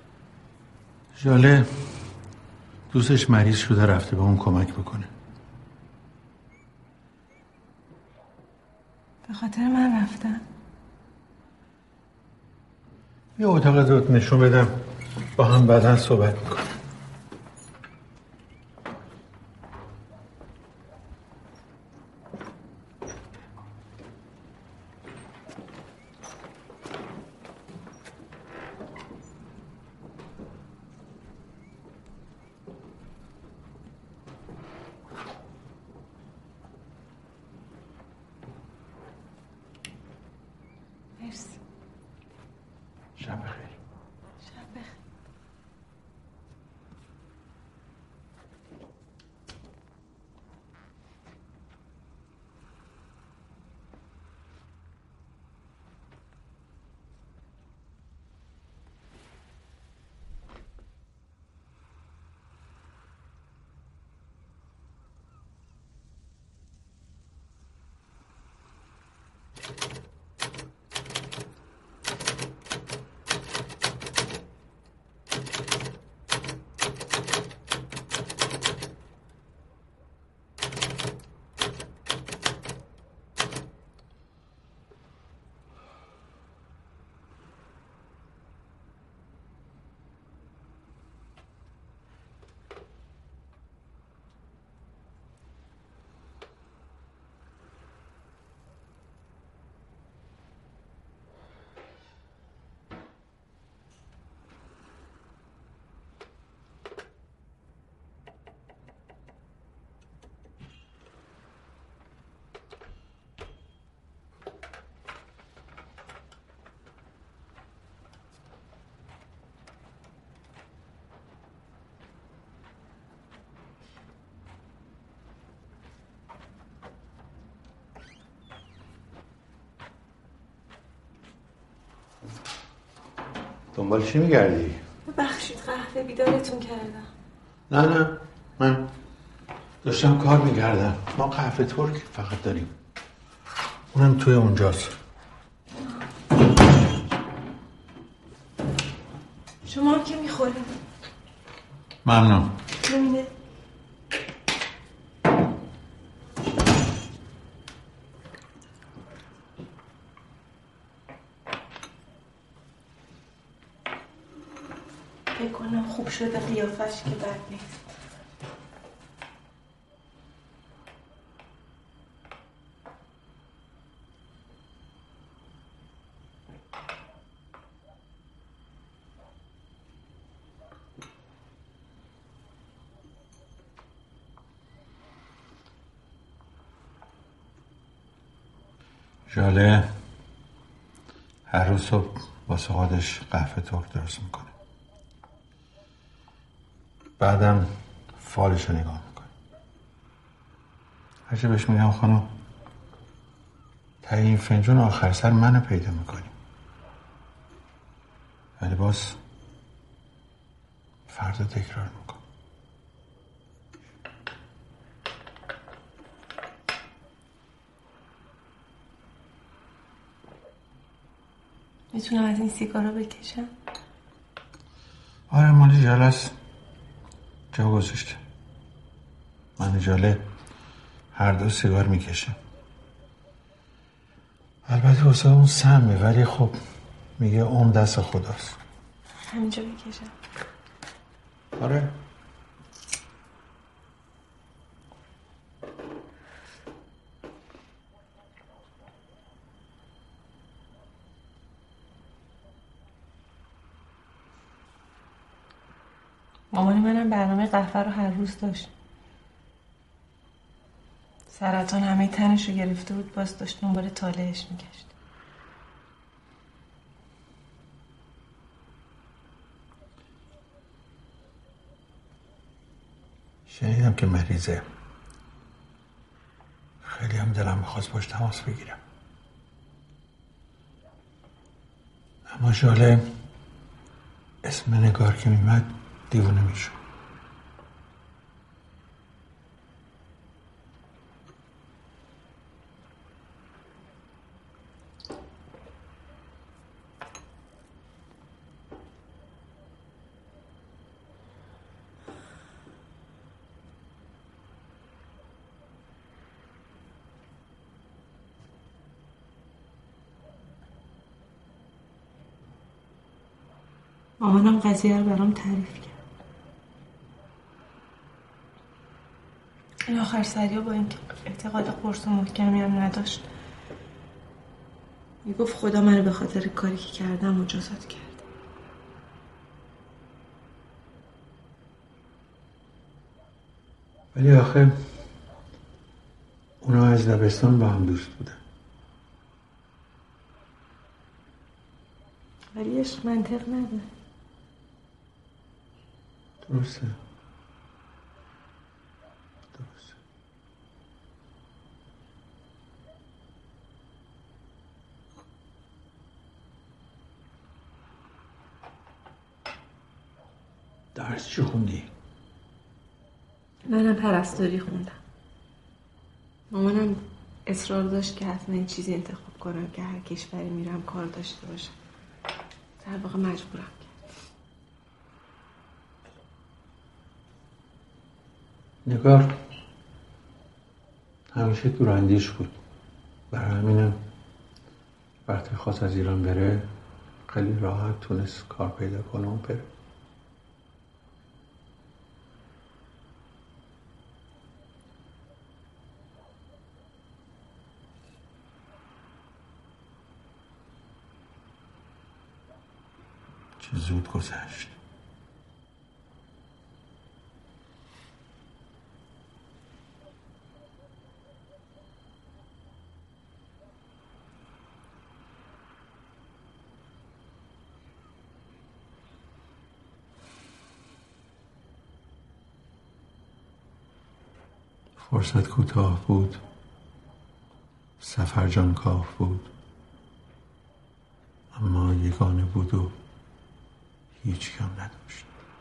ژاله دوستش مریض شده، رفته به اون کمک بکنه. به خاطر من رفتن؟ یه اتاق دوت نشون بدم، با هم بعداً صحبت میکنم. شب بخیر. شب بخیر. دنبال چی میگردی؟ ببخشید قهوه بیدارتون کردم. نه من داشتم کار میکردم. ما قهوه ترک فقط داریم، اونم توی اونجاست. شما هم که میخوریم. ممنون. نمینه بکنم خوب شده قیافش که بد نیست. ژاله هر روز صبح واسه خودش قهوه ترک درست میکنه، بعدم فالشو نگاه میکنه. هرچه بهش میگم خانم تا این فنجون آخر سر منو پیدا میکنی، ولی باز فردا تکرار میکنم. میتونم از این سیگارا بکشم؟ آره مالی ژاله است، جا گذاشته. من و ژاله هر دو سیگار میکشیم. البته واسه اون سمه، ولی خب میگه اون دست خداست. همینجا بکشم؟ آره. مامانی منم برنامه قهوه رو هر روز داشت. سرطان همه تنش رو گرفته بود، باز داشت دنبال طالعش میگشت. شنیدم که مریضه، خیلی هم دلم میخواست باش تماس بگیرم، اما ژاله اسم نگار که میمد دیوونه میشم. مامانم قضیه رو برام تعریف کرد. این آخر سریا با اینکه اعتقاد قرص و محکمی هم نداشت، میگفت خدا منو به خاطر کاری که کردم مجازات کرد. ولی آخه اونا از دبستان با هم دوست بودن. ولی عشق منطق نداره. درسته. درس چی خوندی؟ منم پرستاری خوندم. مامانم اصرار داشت که حتما این چیزی انتخاب کنم که هر کشوری میرم کار داشته باشم. در واقع مجبورم کرد. نگار همیشه دوراندیش بود. برای همینم وقتی خواست از ایران بره خیلی راحت تونست کار پیدا کنه و بره. چه زود گذشت. فرصت کوتاه بود، سفر جانکاه بود، اما یگانه بود و هیچ کم نداشت.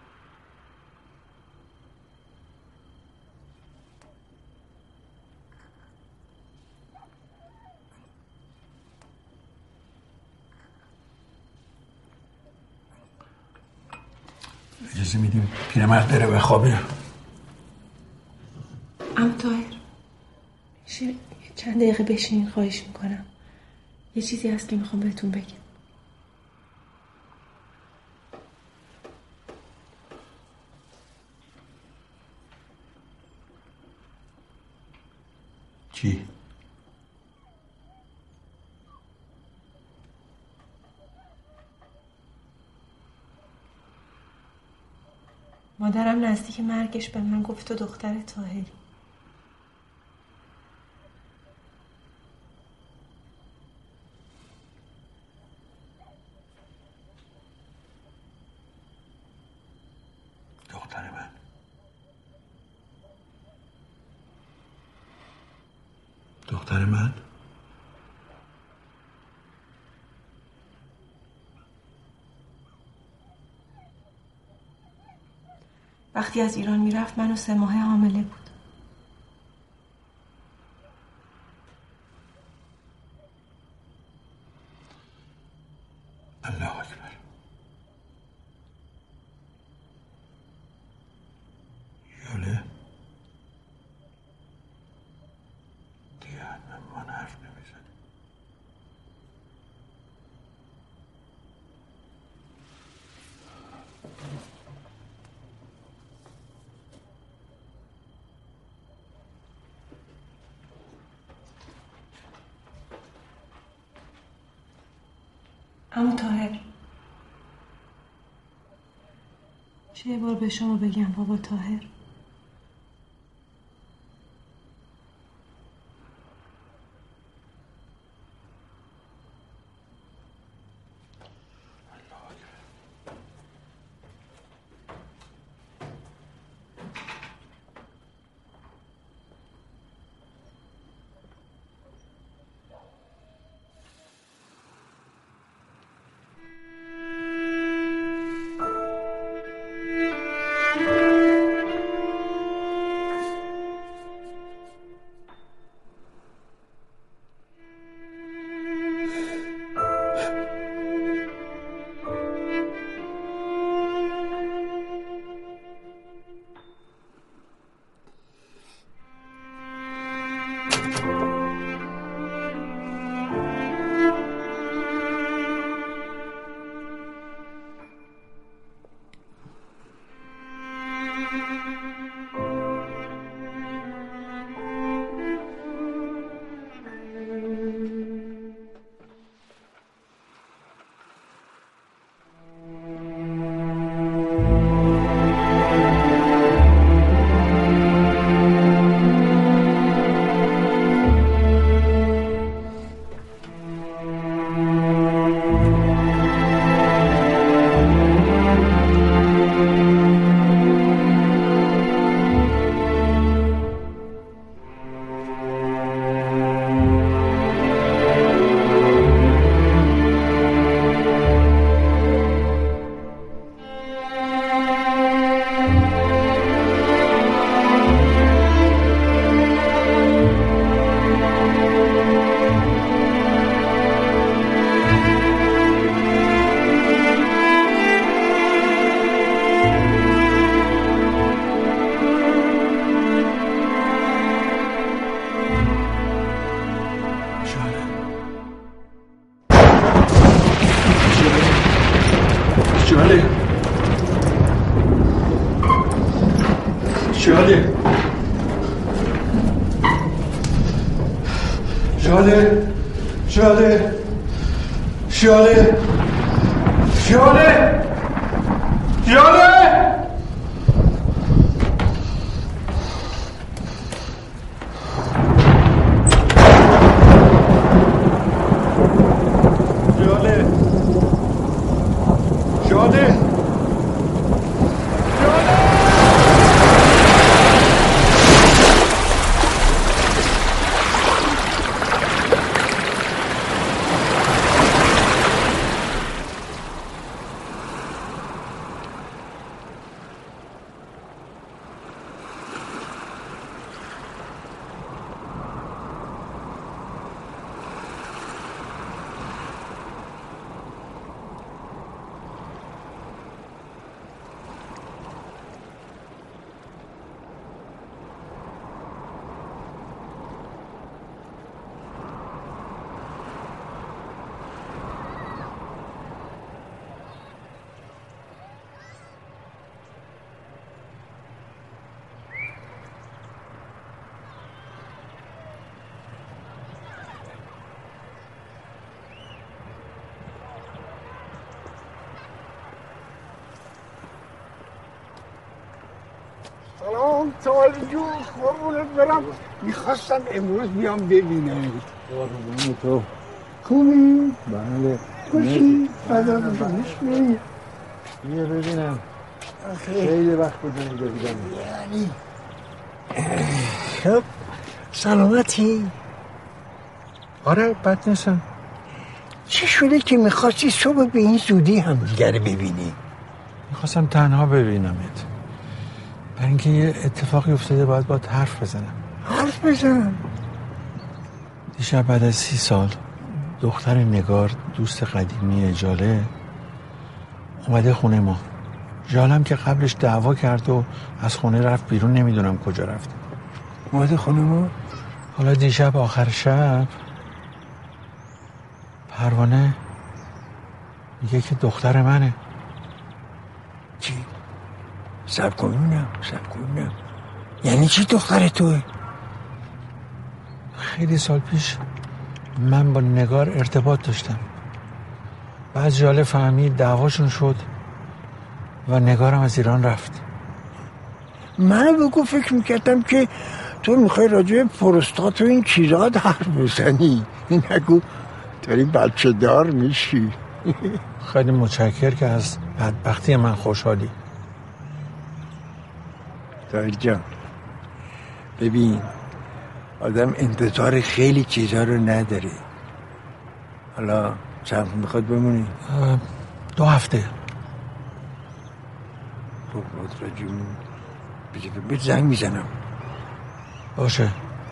اجازه میدیم پیرمرد بره بخوابه. عمو طاهر میشه چند دقیقه بشینین؟ خواهش میکنم. یه چیزی هست که میخوام بهتون بگم. چی؟ مادرم نزدیک مرگش به من گفت تو دختر طاهری. دختر من. دختر من؟ وقتی از ایران میرفت منو 3 ماهه حامله بود. الله اکبر. یاله دیگه حتما من حرف نمیزنه. عمو طاهر چه یه بار به شما بگم بابا طاهر؟ ژاله ژاله ژاله ژاله ژاله ژاله سلام سوالی جون قربونت برم. میخواستم امروز بیام ببینم. قربون تو خوبی؟ بله خوشی؟ فدا بزنش بایی بیا ببینم خیلی وقت بود نمیدیدم. یعنی خب سلامتی؟ آره بد نیستم. چه شده که میخواستی صبح به این زودی هم دیگر ببینی؟ میخواستم تنها ببینمت، برای اینکه یه اتفاقی افتاده باید با حرف بزنم. حرف بزن. دیشب بعد از 30 سال دختر نگار، دوست قدیمی جاله، اومده خونه ما. جالم که قبلش دعوا کرد و از خونه رفت بیرون، نمیدونم کجا رفت. اومده خونه ما؟ حالا دیشب آخر شب پروانه میگه که دختر منه. چی؟ سب کنونم یعنی چی دختر توه؟ خیلی سال پیش من با نگار ارتباط داشتم، بعد جاله فهمید، دعواشون شد و نگارم از ایران رفت. منو بگو، فکر میکردم که تو میخوای راجع پروستات و این چیزات حرف بزنی. نگو داری بچه دار میشی. خیلی متشکر که از بدبختی من خوشحالی. طاهر جان ببین، آدم انتظار خیلی چیزا رو نداره. حالا چند میخواد بمونی؟ 2 هفته. قربونت را جون، بهت زنگ میزنم. باشه.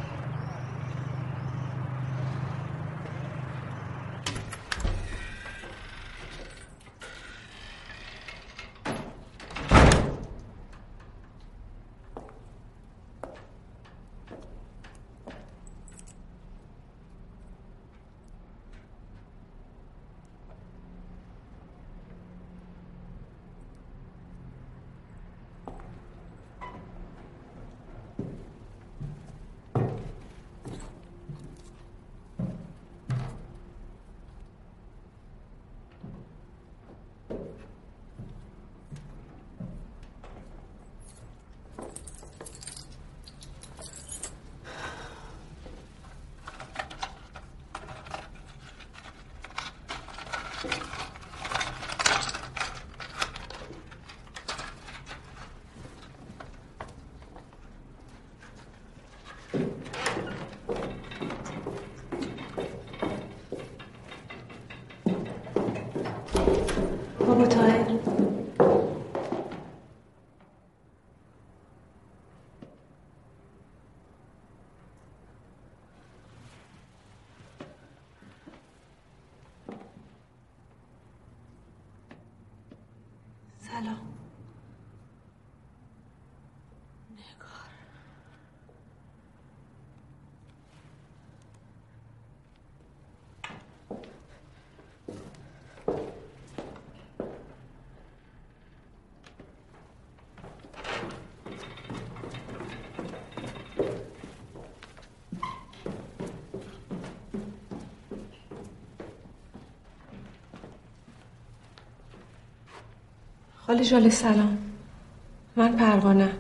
بابا طاهر، سلام. خاله جاله سلام. من پروانه.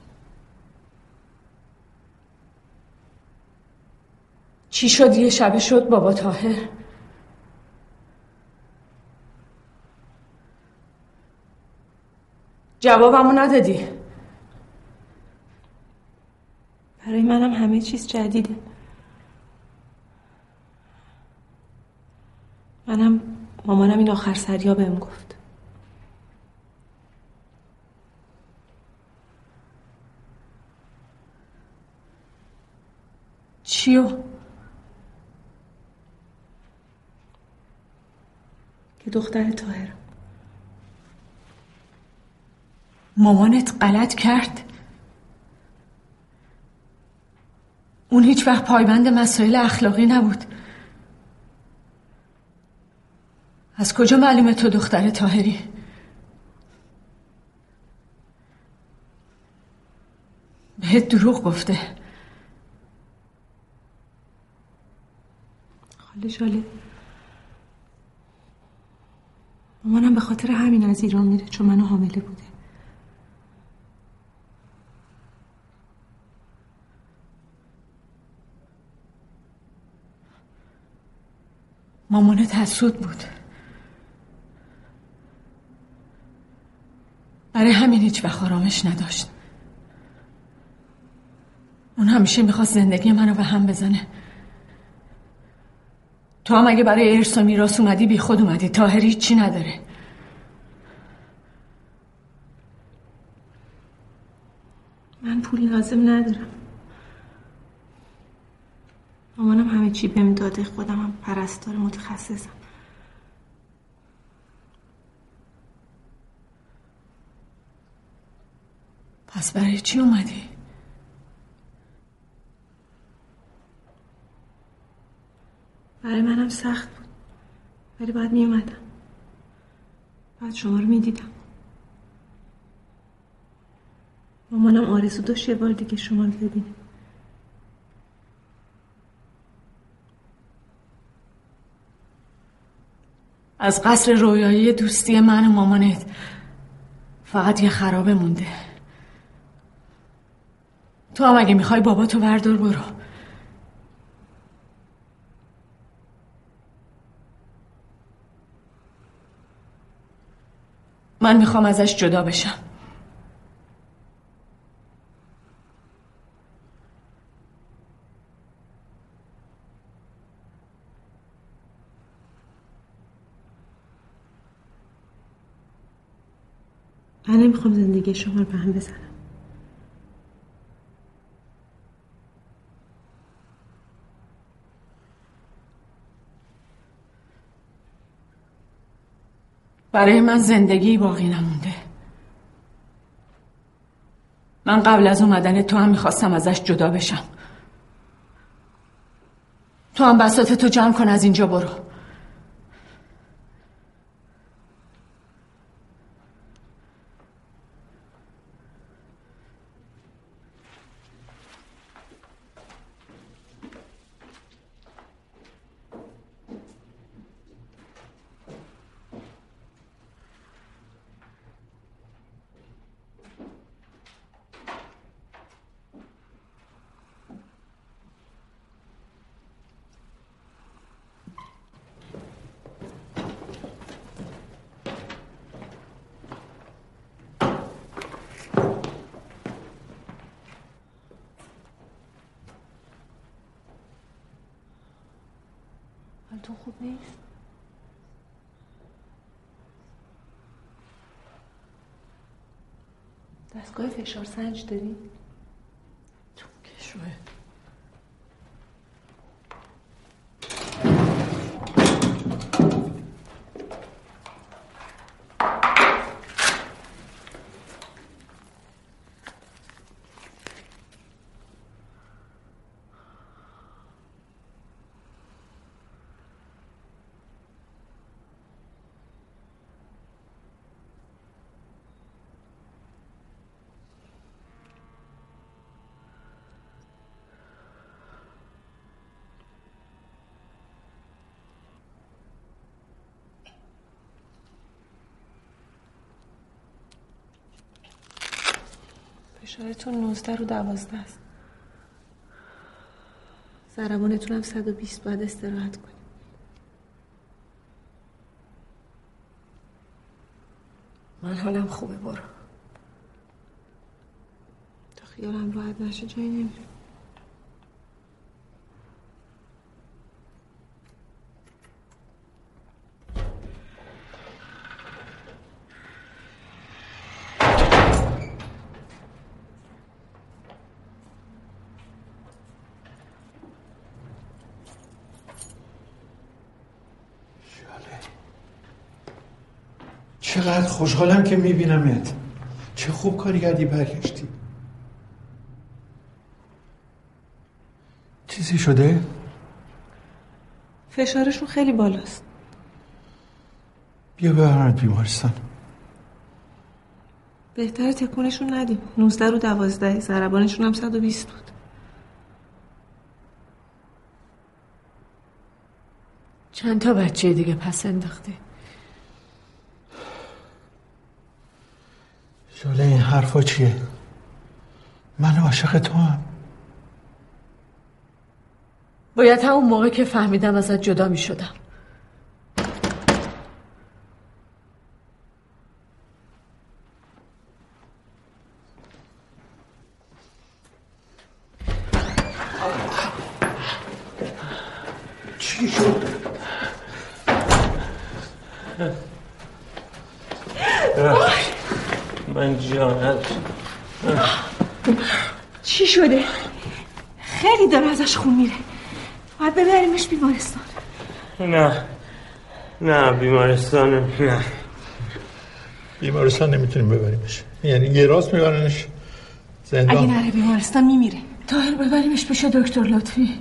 چی شد یه شبه شد بابا طاهر؟ جوابمو ندادی. برای منم همه چیز جدیده. مامانم این آخر سریا بهم گفت. چیو؟ که دختر طاهر. مامانت غلط کرد؟ اون هیچ وقت پایبند مسائل اخلاقی نبود. از کجا معلومه تو دختر طاهری؟ بهت دروغ گفته. خاله جاله، مامانم به خاطر همین از ایران میره، چون منو حامله بوده. مامانت حسود بود. برای همین هیچ وقت آرامش نداشت. اون همیشه میخواست زندگی منو به هم بزنه. تو هم اگه برای ارث و میراث اومدی بی خود اومدی. طاهری چی نداره. من پول لازم ندارم. مامانم همه چی بهم داده. خودم هم پرستار متخصصم. پس برای چی اومدی؟ برای منم سخت بود، ولی باید می اومدم. بعد شما رو می دیدم. مامانم آرزو داشت یه بار دیگه شما رو ببینه. از قصر رویایی دوستی من و مامانت فقط یه خرابه مونده. تو هم اگه میخوای باباتو بردار برو. من میخوام ازش جدا بشم. من نمیخوام زندگی شما رو به هم بزنم. برای من زندگی باقی نمونده. من قبل از اومدن تو هم میخواستم ازش جدا بشم. تو هم بساطتو جمع کن، از اینجا برو. حالتون خوب نیست؟ دستگاه فشار سنج داری؟ تو کشوه. فشارتون 19 رو 12 است. ضربانتون هم 120. باید استراحت کنید. من حالم خوبه. برو. تا خیالم راحت نشه جایی نمیرم. چقدر خوشحالم که میبینمت. چه خوب کاری کردی برگشتی. چیزی شده؟ فشارشون خیلی بالاست. بیا ببرمت بیمارستان. بهتره تکونشون ندیم. 19 رو 12. ضربانشون هم 120 بود. چند تا بچه دیگه پس انداختی؟ شاله این حرفا چیه؟ من عاشق تو هم. باید همون موقع که فهمیدم ازت جدا می شدم. چی شد؟ من جانت. چی شده؟ خیلی داره ازش خون میره. باید ببریمش بیمارستان. نه بیمارستان نه. بیمارستان نمیتونیم ببریمش. یعنی یه راست میبرنش زندان. اگه نره بیمارستان میمیره. طاهر ببریمش پیش دکتر لطفی.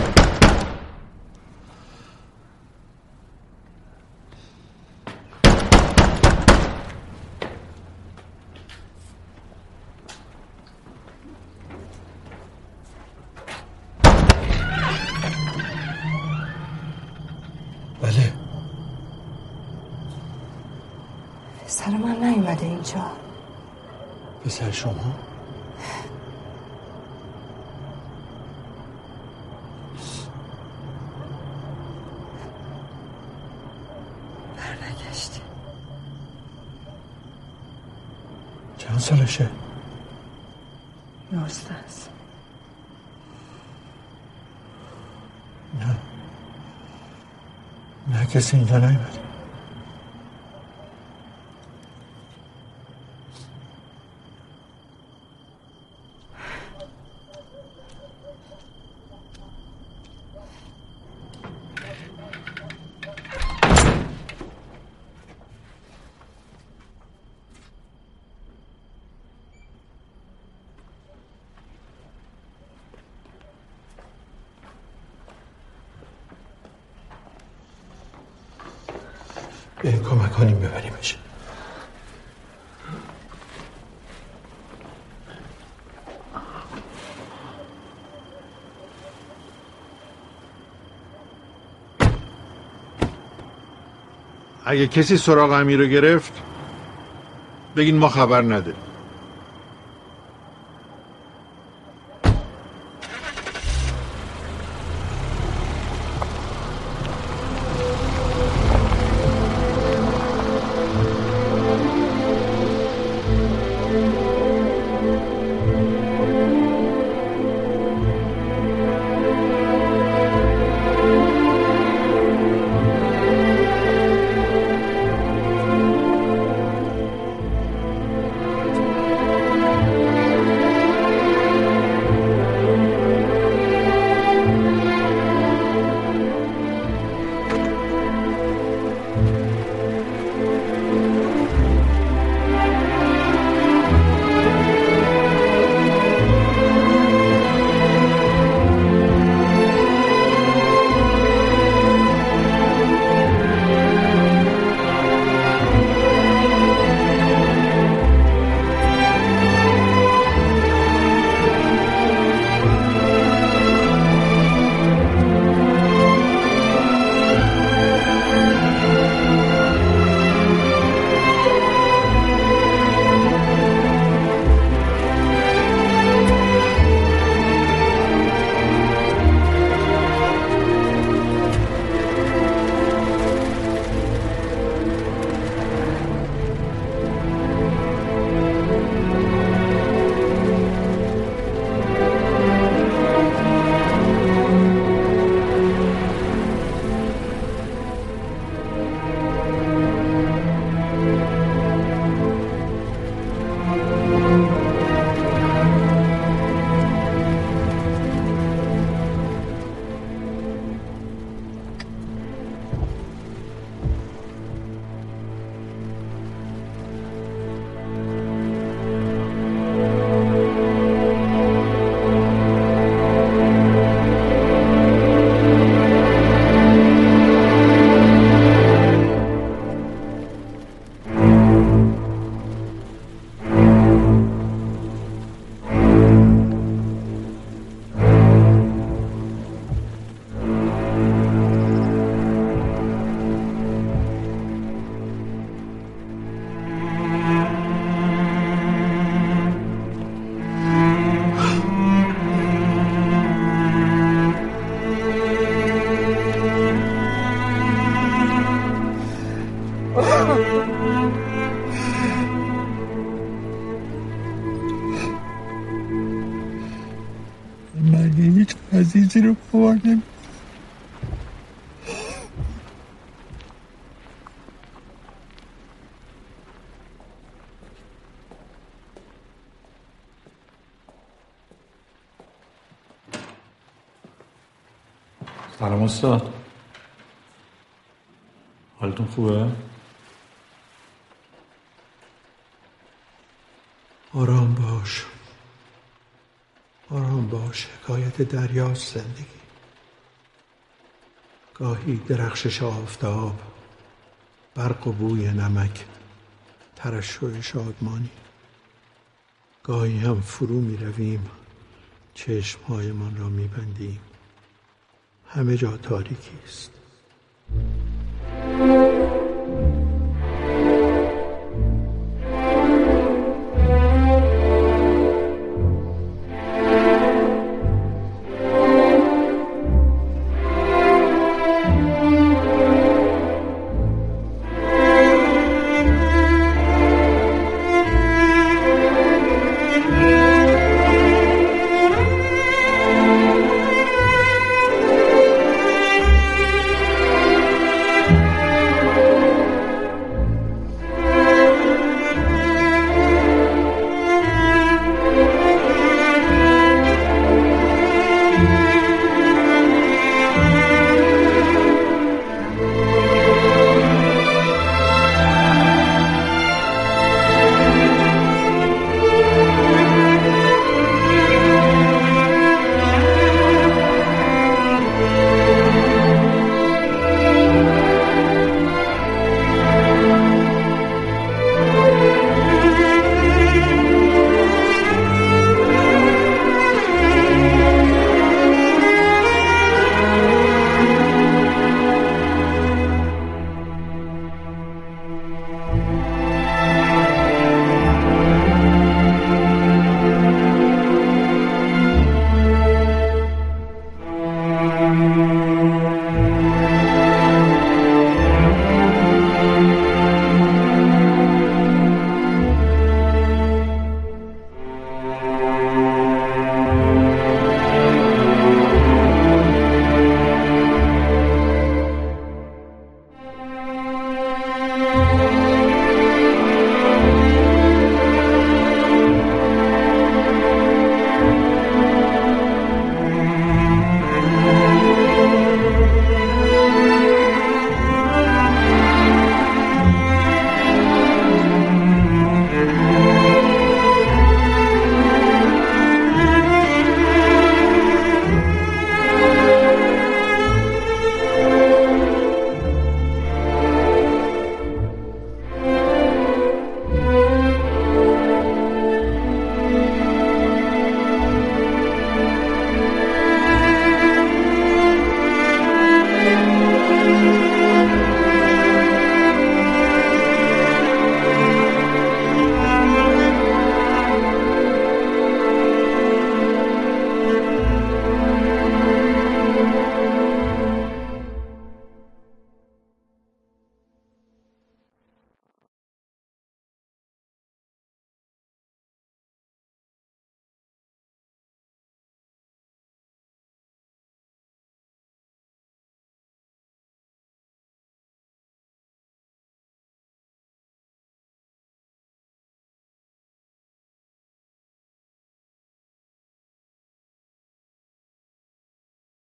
بله. پسر من نیومده اینجا. پسر شما؟ برنگشتی. چند سالشه؟ 11 است. نه کسی اینجا نیومد. بیاییم کمک کنیم ببریمش. اگه کسی سراغ امیر رو گرفت بگین ما خبر نداریم. من هیچ عزیزی رو باور نمی‌کنم. سلام استاد، حالتون خوبه؟ آرام باش، آرام باش. حکایت دریاست زندگی. گاهی درخشش آفتاب، برق و بوی نمک، ترشح شادمانی. گاهی هم فرو می رویم، چشمهایمان را می بندیم، همه جا تاریکی است.